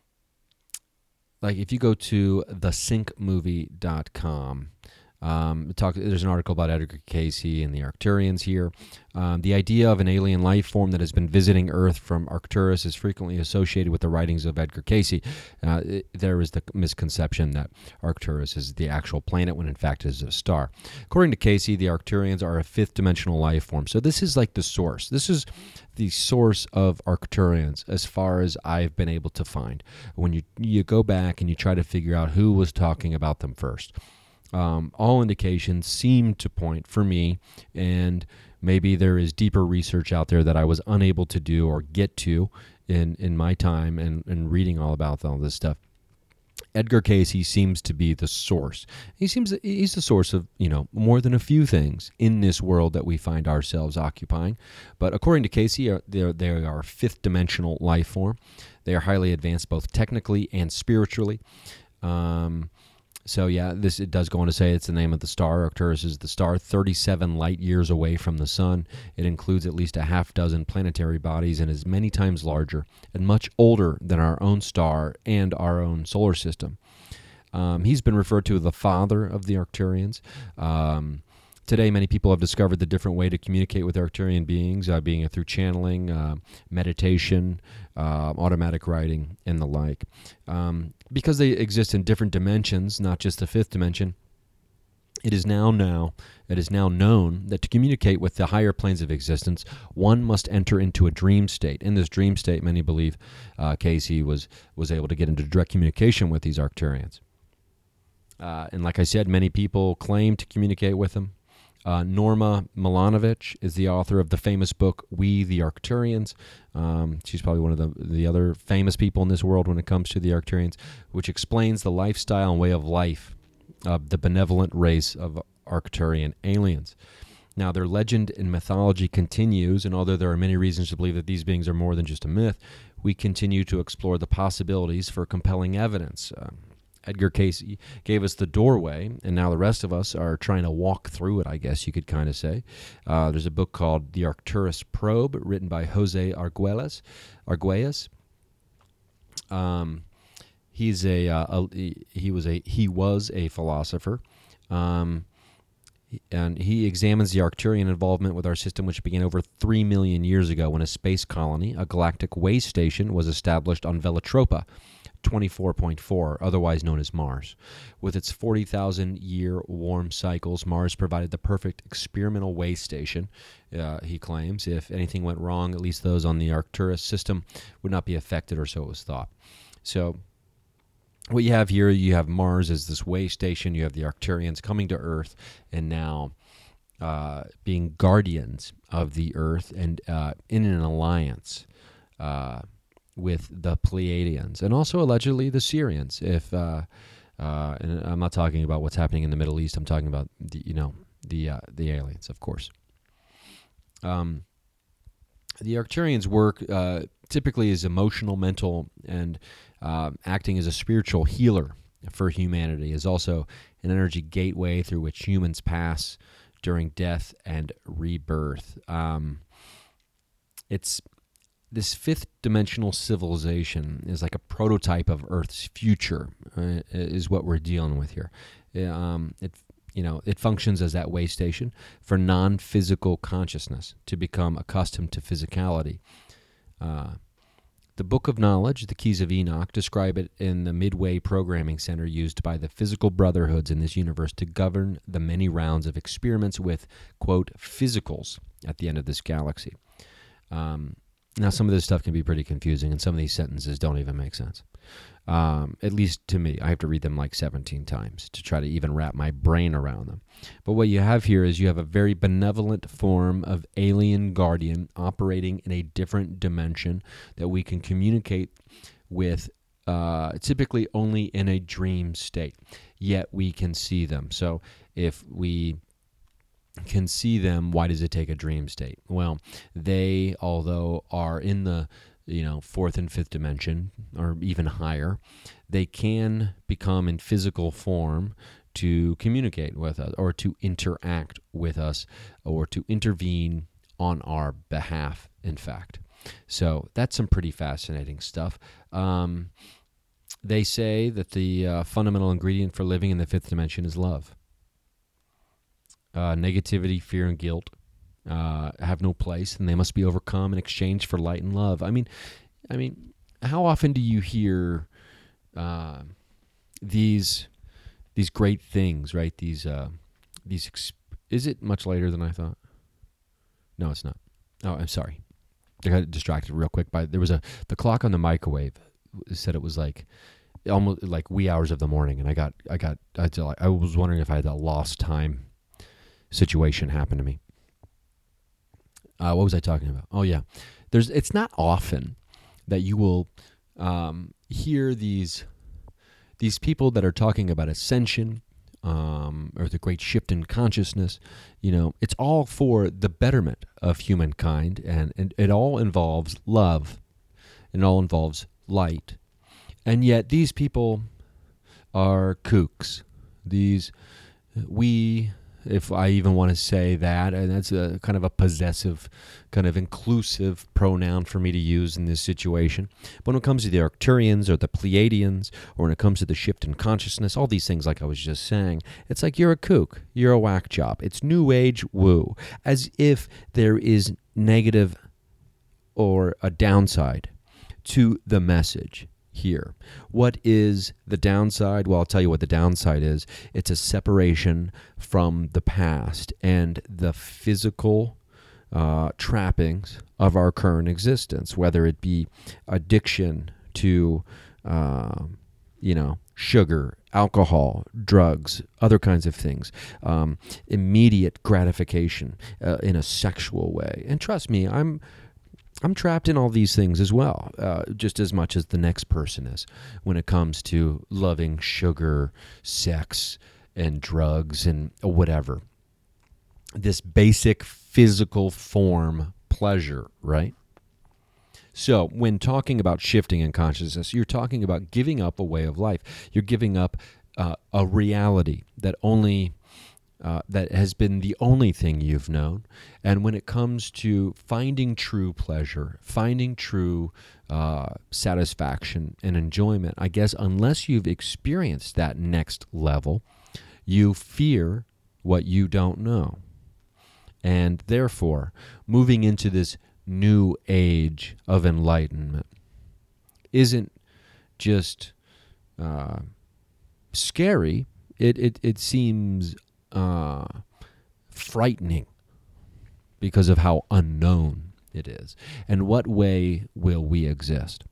Speaker 1: like if you go to the sync movie dot com, um, talk, there's an article about Edgar Cayce and the Arcturians here. Um, the idea of an alien life form that has been visiting Earth from Arcturus is frequently associated with the writings of Edgar Cayce. Uh, it, there is the misconception that Arcturus is the actual planet when in fact it is a star. According to Cayce, the Arcturians are a fifth dimensional life form. So this is like the source. This is the source of Arcturians as far as I've been able to find. When you, you go back and you try to figure out who was talking about them first. Um, all indications seem to point for me, and maybe there is deeper research out there that I was unable to do or get to in, in my time and, and reading all about all this stuff. Edgar Cayce seems to be the source. He seems he's the source of, you know, more than a few things in this world that we find ourselves occupying. But according to Cayce, they are, they are a fifth dimensional life form. They are highly advanced both technically and spiritually. Um, So yeah, this it does go on to say it's the name of the star. Arcturus is the star thirty-seven light years away from the sun. It includes at least a half dozen planetary bodies and is many times larger and much older than our own star and our own solar system. Um, he's been referred to as the father of the Arcturians. Um, Today, many people have discovered the different way to communicate with Arcturian beings, uh, being through channeling, uh, meditation, uh, automatic writing, and the like. Um, because they exist in different dimensions, not just the fifth dimension, it is now now it is now known that to communicate with the higher planes of existence, one must enter into a dream state. In this dream state, many believe uh, Cayce was was able to get into direct communication with these Arcturians. Uh, and like I said, many people claim to communicate with them. Uh, Norma Milanovic is the author of the famous book, We the Arcturians. Um, she's probably one of the, the other famous people in this world when it comes to the Arcturians, which explains the lifestyle and way of life of the benevolent race of Arcturian aliens. Now, their legend and mythology continues, and although there are many reasons to believe that these beings are more than just a myth, we continue to explore the possibilities for compelling evidence. Uh, Edgar Cayce gave us the doorway, and now the rest of us are trying to walk through it, I guess you could kind of say. Uh, there's a book called The Arcturus Probe, written by Jose Arguelles. Arguelles. Um, he's a, uh, a he was a he was a philosopher, um, and he examines the Arcturian involvement with our system, which began over three million years ago when a space colony, a galactic way station, was established on Velatropa twenty-four point four, otherwise known as Mars. With its forty thousand year warm cycles, Mars provided the perfect experimental way station, uh, he claims. If anything went wrong, at least those on the Arcturus system would not be affected, or so it was thought. So what you have here, you have Mars as this way station, you have the Arcturians coming to Earth, and now uh, being guardians of the Earth and uh, in an alliance uh with the Pleiadians, and also allegedly the Syrians. If uh, uh, and I'm not talking about what's happening in the Middle East, I'm talking about the you know the uh, the aliens, of course. Um, the Arcturians' work uh, typically is emotional, mental, and uh, acting as a spiritual healer for humanity. Is also an energy gateway through which humans pass during death and rebirth. Um, it's This fifth dimensional civilization is like a prototype of Earth's future, uh, is what we're dealing with here. Um, it, you know, it functions as that way station for non-physical consciousness to become accustomed to physicality. Uh, The Book of Knowledge, the Keys of Enoch, describe it in the Midway Programming Center used by the physical brotherhoods in this universe to govern the many rounds of experiments with, quote, physicals at the end of this galaxy. Um, now, some of this stuff can be pretty confusing, and some of these sentences don't even make sense. Um, at least to me. I have to read them like seventeen times to try to even wrap my brain around them. But what you have here is you have a very benevolent form of alien guardian operating in a different dimension that we can communicate with uh, typically only in a dream state, yet we can see them. So if we can see them, why does it take a dream state? Well, they, although are in the you know, fourth and fifth dimension, or even higher, they can become in physical form to communicate with us, or to interact with us, or to intervene on our behalf, in fact. So that's some pretty fascinating stuff. Um, they say that the uh, fundamental ingredient for living in the fifth dimension is love. Uh, negativity, fear, and guilt Uh, have no place, and they must be overcome in exchange for light and love. I mean, I mean, how often do you hear uh, these these great things, right? These uh, these exp- is it much later than I thought? No, it's not. Oh, I'm sorry. I got distracted real quick by there was a the clock on the microwave said it was like almost like wee hours of the morning, and I got I got I, I was wondering if I had a lost time situation happen to me. Uh, what was I talking about? Oh, yeah. There's. It's not often that you will um, hear these these people that are talking about ascension um, or the great shift in consciousness. You know, it's all for the betterment of humankind, and, and it all involves love. It all involves light. And yet these people are kooks. These, we... if I even want to say that, and that's a kind of a possessive, kind of inclusive pronoun for me to use in this situation. But when it comes to the Arcturians or the Pleiadians, or when it comes to the shift in consciousness, all these things like I was just saying, it's like you're a kook, you're a whack job. It's new age woo, as if there is negative or a downside to the message here. What is the downside? Well, I'll tell you what the downside is. It's a separation from the past and the physical uh, trappings of our current existence, whether it be addiction to, uh, you know, sugar, alcohol, drugs, other kinds of things, um, immediate gratification uh, in a sexual way. And trust me, I'm I'm trapped in all these things as well, uh, just as much as the next person is when it comes to loving sugar, sex, and drugs, and whatever. This basic physical form pleasure, right? So when talking about shifting in consciousness, you're talking about giving up a way of life. You're giving up uh, a reality that only... Uh, that has been the only thing you've known. And when it comes to finding true pleasure, finding true uh, satisfaction and enjoyment, I guess unless you've experienced that next level, you fear what you don't know. And therefore, moving into this new age of enlightenment isn't just uh, scary. It, it, it seems Uh, frightening because of how unknown it is. And what way will we exist?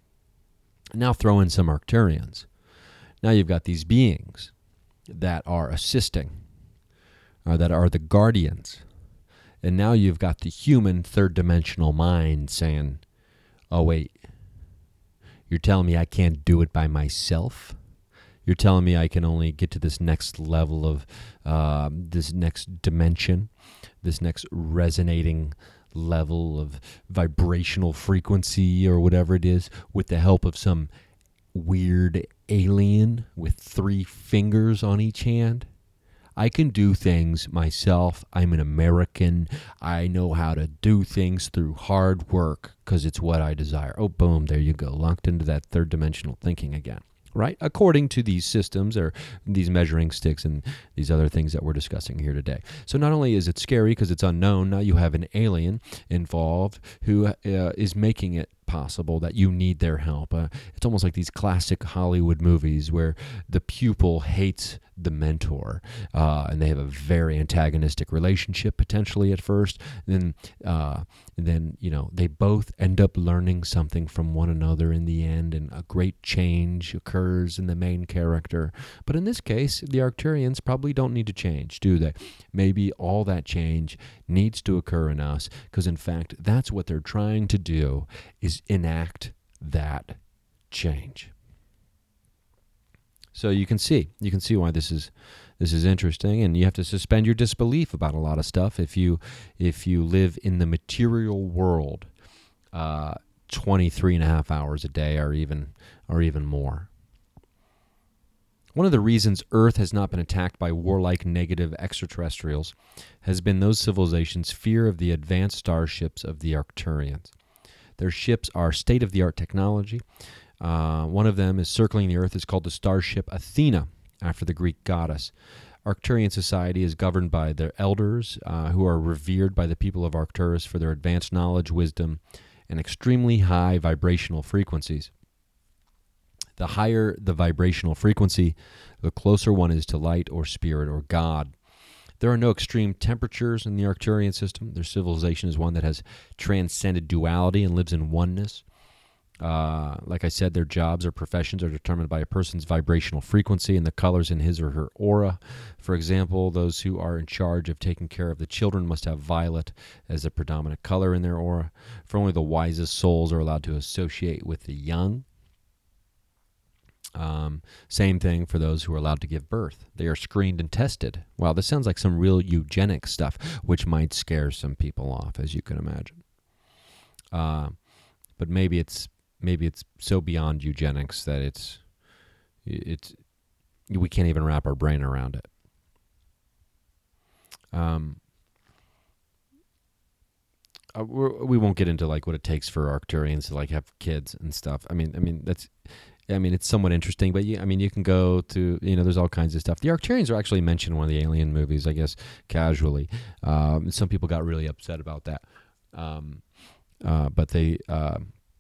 Speaker 1: Now throw in some Arcturians. Now you've got these beings that are assisting, or that are the guardians. And now you've got the human third-dimensional mind saying, oh, wait, you're telling me I can't do it by myself? You're telling me I can only get to this next level of uh, this next dimension, this next resonating level of vibrational frequency or whatever it is with the help of some weird alien with three fingers on each hand? I can do things myself. I'm an American. I know how to do things through hard work because it's what I desire. Oh, boom, there you go. Locked into that third dimensional thinking again. Right? According to these systems or these measuring sticks and these other things that we're discussing here today. So not only is it scary because it's unknown, now you have an alien involved who uh, is making it possible, that you need their help. Uh, it's almost like these classic Hollywood movies where the pupil hates the mentor, uh, and they have a very antagonistic relationship potentially at first. And then, uh, and then you know they both end up learning something from one another in the end, and a great change occurs in the main character. But in this case, the Arcturians probably don't need to change, do they? Maybe all that change needs to occur in us, because in fact, that's what they're trying to do, is enact that change. So you can see, you can see why this is this is interesting, and you have to suspend your disbelief about a lot of stuff if you if you live in the material world uh, twenty-three and a half hours a day, or even or even more. One of the reasons Earth has not been attacked by warlike negative extraterrestrials has been those civilizations' fear of the advanced starships of the Arcturians. Their ships are state-of-the-art technology. Uh, one of them is circling the Earth. Is called the starship Athena, after the Greek goddess. Arcturian society is governed by their elders, uh, who are revered by the people of Arcturus for their advanced knowledge, wisdom, and extremely high vibrational frequencies. The higher the vibrational frequency, the closer one is to light or spirit or God. There are no extreme temperatures in the Arcturian system. Their civilization is one that has transcended duality and lives in oneness. Uh, like I said, their jobs or professions are determined by a person's vibrational frequency and the colors in his or her aura. For example, those who are in charge of taking care of the children must have violet as a predominant color in their aura. For only the wisest souls are allowed to associate with the young. Um, same thing for those who are allowed to give birth. They are screened and tested. Wow, this sounds like some real eugenic stuff, which might scare some people off, as you can imagine. Uh, but maybe it's maybe it's so beyond eugenics that it's it's we can't even wrap our brain around it. Um, uh, we're, we won't get into like what it takes for Arcturians to like have kids and stuff. I mean, I mean that's. I mean, it's somewhat interesting, but you, I mean, you can go to, you know, there's all kinds of stuff. The Arcturians are actually mentioned in one of the Alien movies, I guess, casually. Um, some people got really upset about that. Um, uh, but they, uh,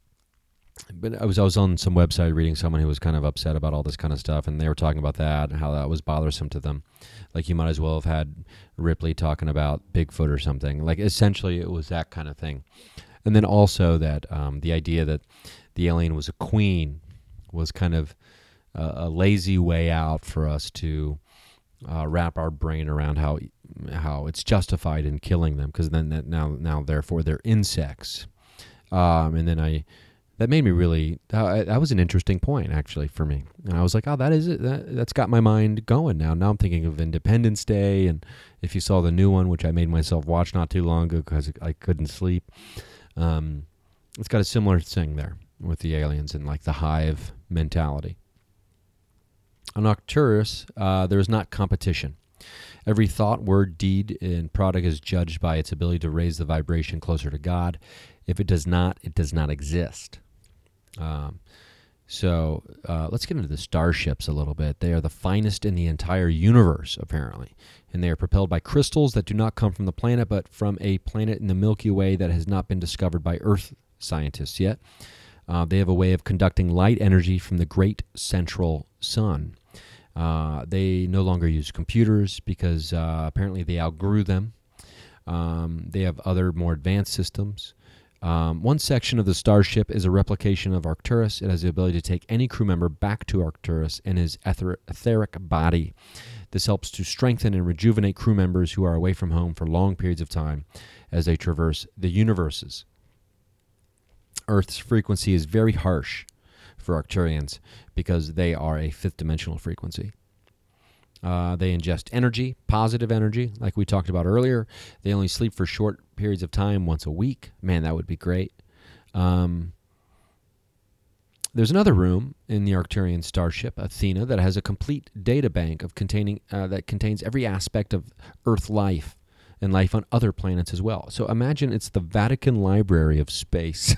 Speaker 1: but I was, I was on some website reading someone who was kind of upset about all this kind of stuff, and they were talking about that and how that was bothersome to them. Like, you might as well have had Ripley talking about Bigfoot or something. Like, essentially, it was that kind of thing. And then also that um, the idea that the alien was a queen was kind of uh, a lazy way out for us to uh, wrap our brain around how how it's justified in killing them, because then that now now therefore they're insects. Um, and then I that made me really uh, that was an interesting point actually for me, and I was like, oh, that is it. That, that's got my mind going now. Now I'm thinking of Independence Day, and if you saw the new one, which I made myself watch not too long ago because I couldn't sleep, um, it's got a similar thing there with the aliens and like the hive mentality. On Arcturus, uh, there is not competition. Every thought, word, deed, and product is judged by its ability to raise the vibration closer to God. If it does not, it does not exist. Um, so uh, let's get into the starships a little bit. They are the finest in the entire universe, apparently, and they are propelled by crystals that do not come from the planet, but from a planet in the Milky Way that has not been discovered by Earth scientists yet. Uh, they have a way of conducting light energy from the great central sun. Uh, they no longer use computers because uh, apparently they outgrew them. Um, they have other more advanced systems. Um, one section of the starship is a replication of Arcturus. It has the ability to take any crew member back to Arcturus in his ether- etheric body. This helps to strengthen and rejuvenate crew members who are away from home for long periods of time as they traverse the universes. Earth's frequency is very harsh for Arcturians because they are a fifth dimensional frequency. Uh, they ingest energy, positive energy, like we talked about earlier. They only sleep for short periods of time, once a week. Man, that would be great. Um, there's another room in the Arcturian starship, Athena, that has a complete data bank of containing uh, that contains every aspect of Earth life and life on other planets as well. So imagine it's the Vatican Library of space.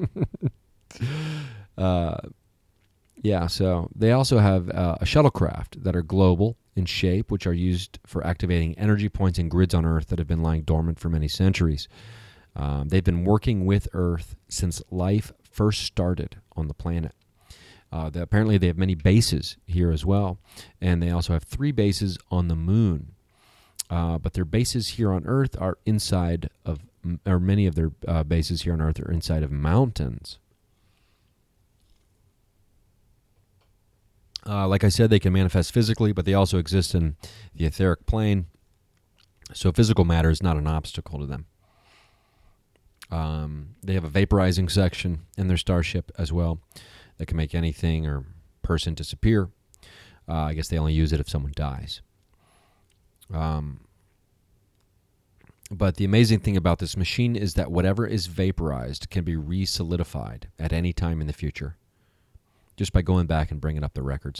Speaker 1: uh, yeah, so they also have uh, a shuttlecraft that are global in shape, which are used for activating energy points and grids on Earth that have been lying dormant for many centuries. Um, they've been working with Earth since life first started on the planet. Uh, the, apparently, they have many bases here as well, and they also have three bases on the moon. Uh, but their bases here on Earth are inside of, or many of their uh, bases here on Earth are inside of mountains. Uh, like I said, they can manifest physically, but they also exist in the etheric plane. So physical matter is not an obstacle to them. Um, they have a vaporizing section in their starship as well that can make anything or person disappear. Uh, I guess they only use it if someone dies. Um, but the amazing thing about this machine is that whatever is vaporized can be re-solidified at any time in the future, just by going back and bringing up the records.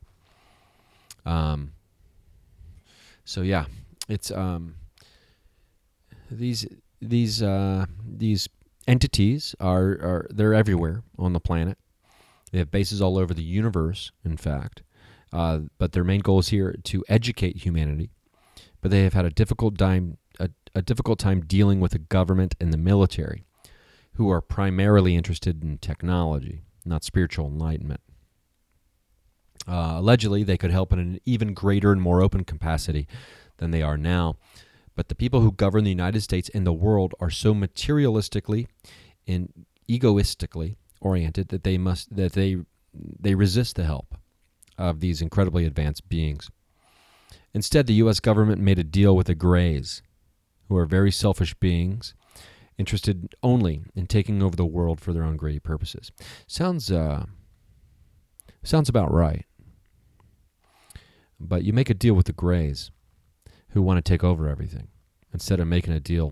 Speaker 1: Um. So yeah, it's um. These these uh these entities are are they're everywhere on the planet. They have bases all over the universe, in fact. Uh, but their main goal is here to educate humanity. But they have had a difficult time a, a difficult time dealing with the government and the military, who are primarily interested in technology, not spiritual enlightenment. Uh, allegedly, they could help in an even greater and more open capacity than they are now. But the people who govern the United States and the world are so materialistically and egoistically oriented that they must that they they resist the help of these incredibly advanced beings. Instead, the U S government made a deal with the Greys, who are very selfish beings, interested only in taking over the world for their own greedy purposes. Sounds uh, sounds about right. But you make a deal with the Greys, who want to take over everything, instead of making a deal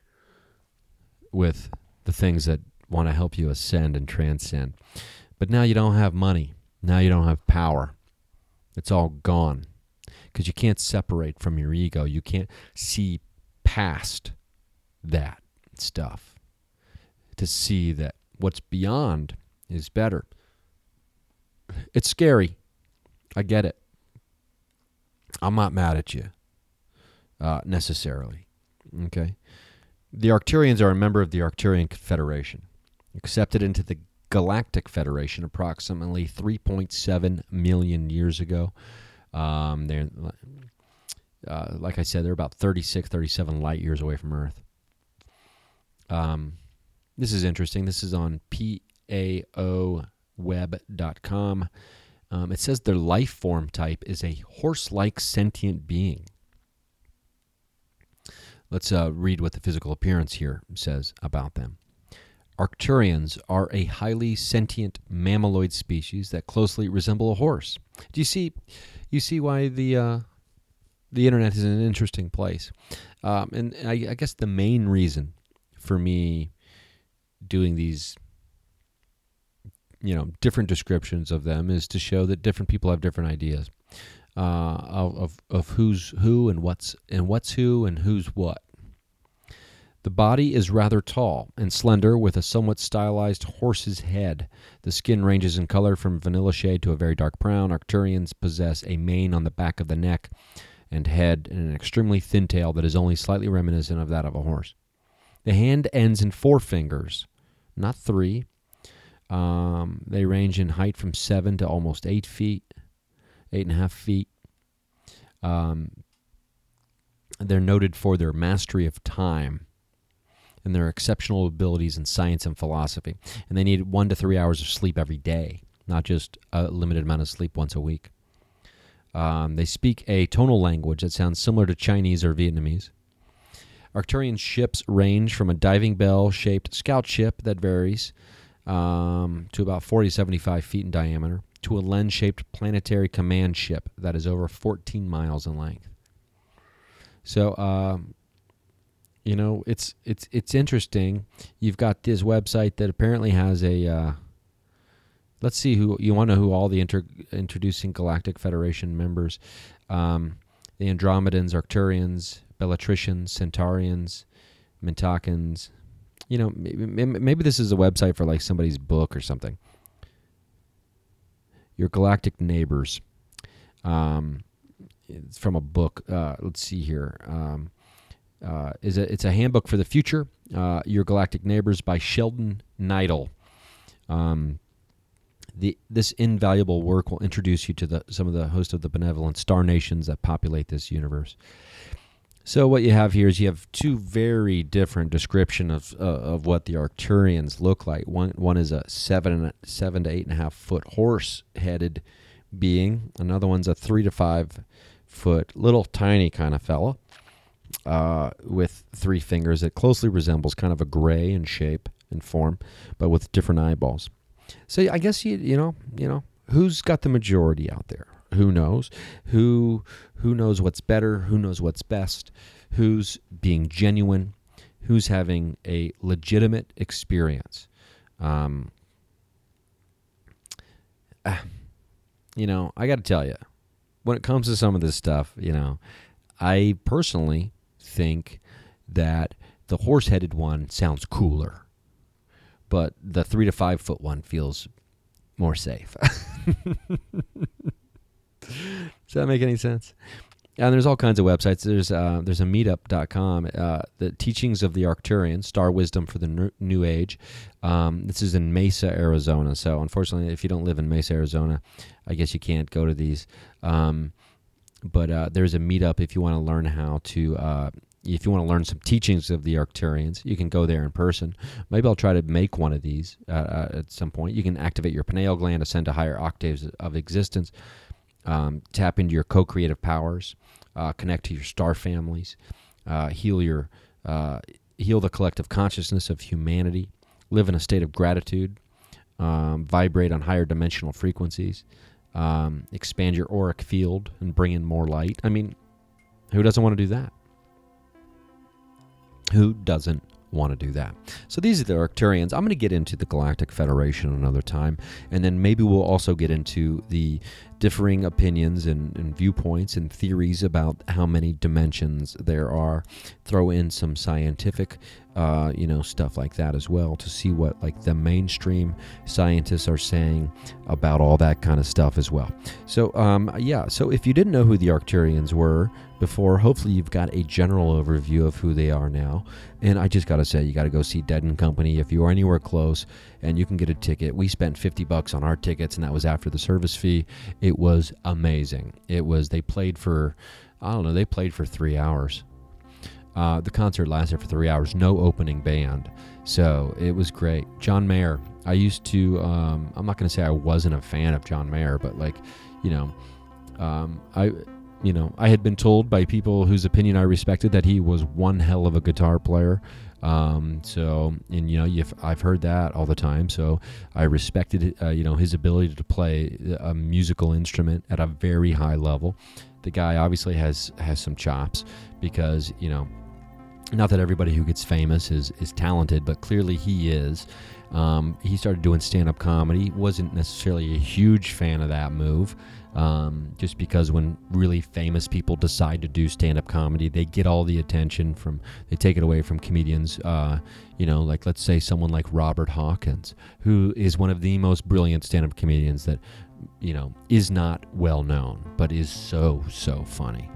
Speaker 1: with the things that want to help you ascend and transcend. But now you don't have money. Now you don't have power. It's all gone. Because you can't separate from your ego. You can't see past that stuff to see that what's beyond is better. It's scary. I get it. I'm not mad at you, uh, necessarily. Okay? The Arcturians are a member of the Arcturian Confederation, accepted into the Galactic Federation approximately three point seven million years ago. Um, they're, uh, like I said, they're about thirty-six, thirty-seven light years away from Earth. Um, this is interesting. This is on P A O web dot com. Um, it says their life form type is a horse-like sentient being. Let's uh, read what the physical appearance here says about them. Arcturians are a highly sentient mammaloid species that closely resemble a horse. Do you see? You see why the uh, the internet is an interesting place, um, and I, I guess the main reason for me doing these, you know, different descriptions of them is to show that different people have different ideas uh, of, of of who's who and what's and what's who and who's what. The body is rather tall and slender with a somewhat stylized horse's head. The skin ranges in color from vanilla shade to a very dark brown. Arcturians possess a mane on the back of the neck and head and an extremely thin tail that is only slightly reminiscent of that of a horse. The hand ends in four fingers, not three. Um, they range in height from seven to almost eight feet, eight and a half feet. Um, they're noted for their mastery of time and their exceptional abilities in science and philosophy. And they need one to three hours of sleep every day, not just a limited amount of sleep once a week. Um, they speak a tonal language that sounds similar to Chinese or Vietnamese. Arcturian ships range from a diving bell-shaped scout ship that varies um, to about forty to seventy-five feet in diameter, to a lens-shaped planetary command ship that is over fourteen miles in length. So, um, you know, it's it's it's interesting. You've got this website that apparently has a. Uh, let's see who you want to know who all the inter, introducing Galactic Federation members, um, the Andromedans, Arcturians, Bellatricians, Centaurians, Mintakans. You know, maybe, maybe this is a website for like somebody's book or something. Your galactic neighbors. Um, it's from a book. Uh, let's see here. Um, Uh, is a, it's a handbook for the future. Uh, Your Galactic Neighbors by Sheldon Neidl. Um, the this invaluable work will introduce you to the some of the host of the benevolent star nations that populate this universe. So what you have here is you have two very different description of uh, of what the Arcturians look like. One one is a seven seven to eight and a half foot horse-headed being. Another one's a three to five foot little tiny kind of fella uh, with three fingers. It closely resembles kind of a gray in shape and form, but with different eyeballs. So I guess you you know you know who's got the majority out there. Who knows? Who who knows what's better? Who knows what's best? Who's being genuine? Who's having a legitimate experience? Um, ah, you know, I got to tell you, when it comes to some of this stuff, you know, I personally think that the horse-headed one sounds cooler, but the three to five foot one feels more safe. Does that make any sense? And there's all kinds of websites. There's uh, there's a meetup dot com, uh, the Teachings of the Arcturians, Star Wisdom for the New Age. Um, this is in Mesa, Arizona. So unfortunately, if you don't live in Mesa, Arizona, I guess you can't go to these. Um, but uh, there's a meetup if you want to learn how to, uh, if you want to learn some teachings of the Arcturians, you can go there in person. Maybe I'll try to make one of these uh, uh, at some point. You can activate your pineal gland, ascend to higher octaves of existence. Um, tap into your co-creative powers, uh, connect to your star families, uh, heal your uh, heal the collective consciousness of humanity, live in a state of gratitude, um, vibrate on higher dimensional frequencies, um, expand your auric field and bring in more light. I mean, who doesn't want to do that? Who doesn't want to do that? So these are the Arcturians. I'm going to get into the Galactic Federation another time, and then maybe we'll also get into the differing opinions and, and viewpoints and theories about how many dimensions there are. Throw in some scientific, uh, you know, stuff like that as well to see what like the mainstream scientists are saying about all that kind of stuff as well. So um, yeah, so if you didn't know who the Arcturians were before, hopefully you've got a general overview of who they are now. And I just got to say, you got to go see Dead and Company if you are anywhere close, and you can get a ticket. We spent fifty bucks on our tickets, and that was after the service fee. It was amazing. It was, they played for, I don't know, they played for three hours. Uh, the concert lasted for three hours, no opening band. So it was great. John Mayer, I used to, um, I'm not going to say I wasn't a fan of John Mayer, but like, you know, um, I... You know, I had been told by people whose opinion I respected that he was one hell of a guitar player. Um, so, and you know, you've, I've heard that all the time. So I respected, uh, you know, his ability to play a musical instrument at a very high level. The guy obviously has has some chops because, you know, not that everybody who gets famous is is talented, but clearly he is. Um, he started doing stand-up comedy. Wasn't necessarily a huge fan of that move. Um, just because when really famous people decide to do stand-up comedy, they get all the attention from, they take it away from comedians, uh, you know, like let's say someone like Robert Hawkins, who is one of the most brilliant stand-up comedians that, you know, is not well known, but is so, so funny.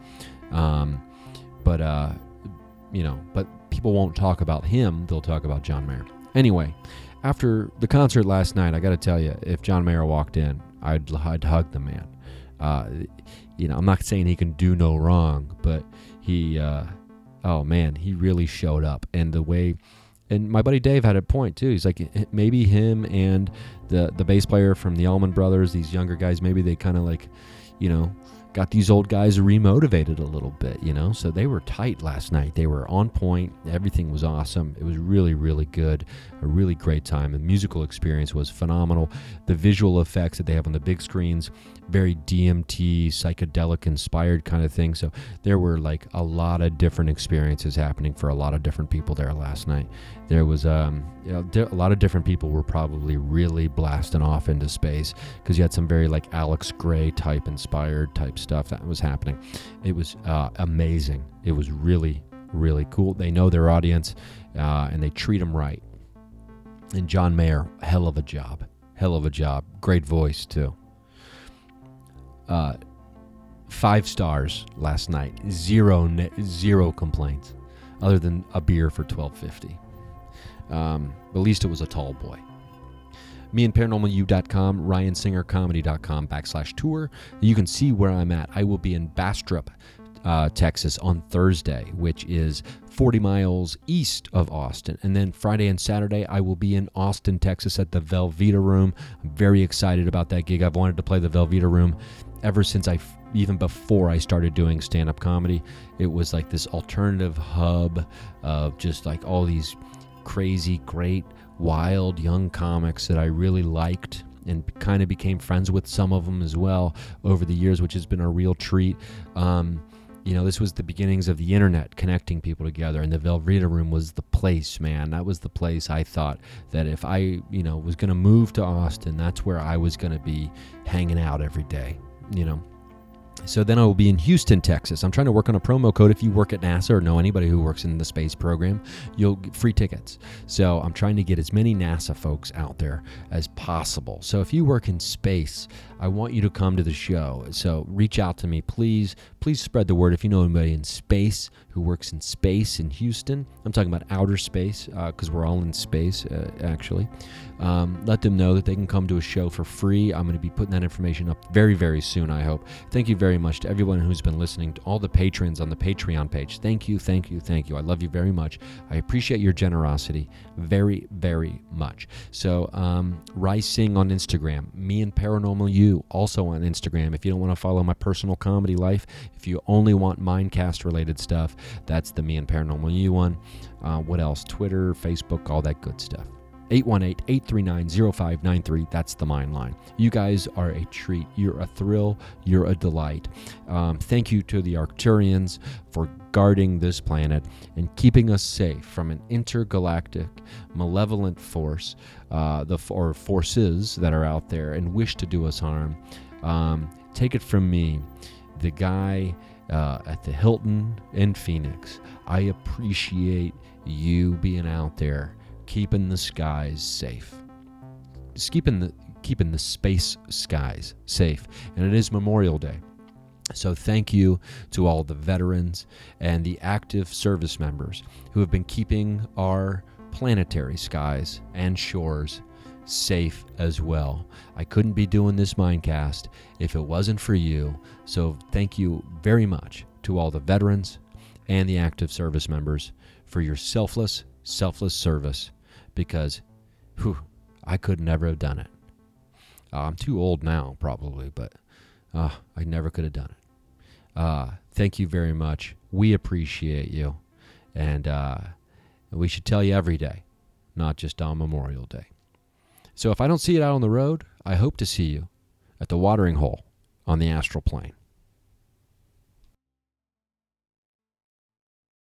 Speaker 1: Um, but, uh, you know, but people won't talk about him, they'll talk about John Mayer. Anyway, after the concert last night, I got to tell you, if John Mayer walked in, I'd, I'd hug the man. Uh, you know, I'm not saying he can do no wrong, but he, uh, oh man, he really showed up. And the way, and my buddy Dave had a point too. He's like, maybe him and the the bass player from the Allman Brothers, these younger guys, maybe they kind of like, you know, got these old guys remotivated a little bit, you know? So they were tight last night. They were on point. Everything was awesome. It was really, really good. A really great time. The musical experience was phenomenal. The visual effects that they have on the big screens, very D M T, psychedelic inspired kind of thing. So there were like a lot of different experiences happening for a lot of different people there last night. There was um, you know, a lot of different people were probably really blasting off into space because you had some very like Alex Gray type inspired type stuff that was happening. It was uh, amazing. It was really, really cool. They know their audience uh, and they treat them right. And John Mayer, hell of a job. Hell of a job. Great voice, too. Uh, five stars last night. Zero ne- zero complaints, other than a beer for twelve fifty. Um, at least it was a tall boy. me and paranormal u dot com, ryan singer comedy dot com backslash tour. You can see where I'm at. I will be in Bastrop, uh, Texas on Thursday, which is forty miles east of Austin. And then Friday and Saturday, I will be in Austin, Texas at the Velveeta Room. I'm very excited about that gig. I've wanted to play the Velveeta Room ever since I, even before I started doing stand-up comedy. It was like this alternative hub of just like all these crazy, great, wild young comics that I really liked and kind of became friends with some of them as well over the years, which has been a real treat. Um, you know, this was the beginnings of the internet connecting people together, and the Velveeta Room was the place, man. That was the place I thought that if I, you know, was going to move to Austin, that's where I was going to be hanging out every day, you know. So then I will be in Houston, Texas. I'm trying to work on a promo code. If you work at NASA or know anybody who works in the space program, you'll get free tickets. So I'm trying to get as many NASA folks out there as possible. So if you work in space, I want you to come to the show. So reach out to me, please. Please spread the word if you know anybody in space who works in space in Houston. I'm talking about outer space because uh, we're all in space, uh, actually. Um, let them know that they can come to a show for free. I'm going to be putting that information up very, very soon, I hope. Thank you very much to everyone who's been listening, to all the patrons on the Patreon page. Thank you, thank you, thank you. I love you very much. I appreciate your generosity very, very much. So, um, Rising on Instagram, me and Paranormal U also on Instagram. If you don't want to follow my personal comedy life, if you only want Mindcast related stuff, that's the me and Paranormal U one. Uh, what else? Twitter, Facebook, all that good stuff. eight one eight, eight three nine, zero five nine three. That's the Mind Line. You guys are a treat. You're a thrill. You're a delight. Um, thank you to the Arcturians for guarding this planet and keeping us safe from an intergalactic malevolent force, uh, the or forces that are out there and wish to do us harm. Um, take it from me, the guy uh, at the Hilton in Phoenix. I appreciate you being out there, keeping the skies safe. Just keeping the keeping the space skies safe. And it is Memorial Day. So thank you to all the veterans and the active service members who have been keeping our planetary skies and shores safe as well. I couldn't be doing this Mindcast if it wasn't for you. So thank you very much to all the veterans and the active service members for your selfless, selfless service, because whew, I could never have done it. Uh, I'm too old now, probably, but uh, I never could have done it. Uh, thank you very much. We appreciate you. And uh, we should tell you every day, not just on Memorial Day. So if I don't see it out on the road, I hope to see you at the watering hole on the astral plane.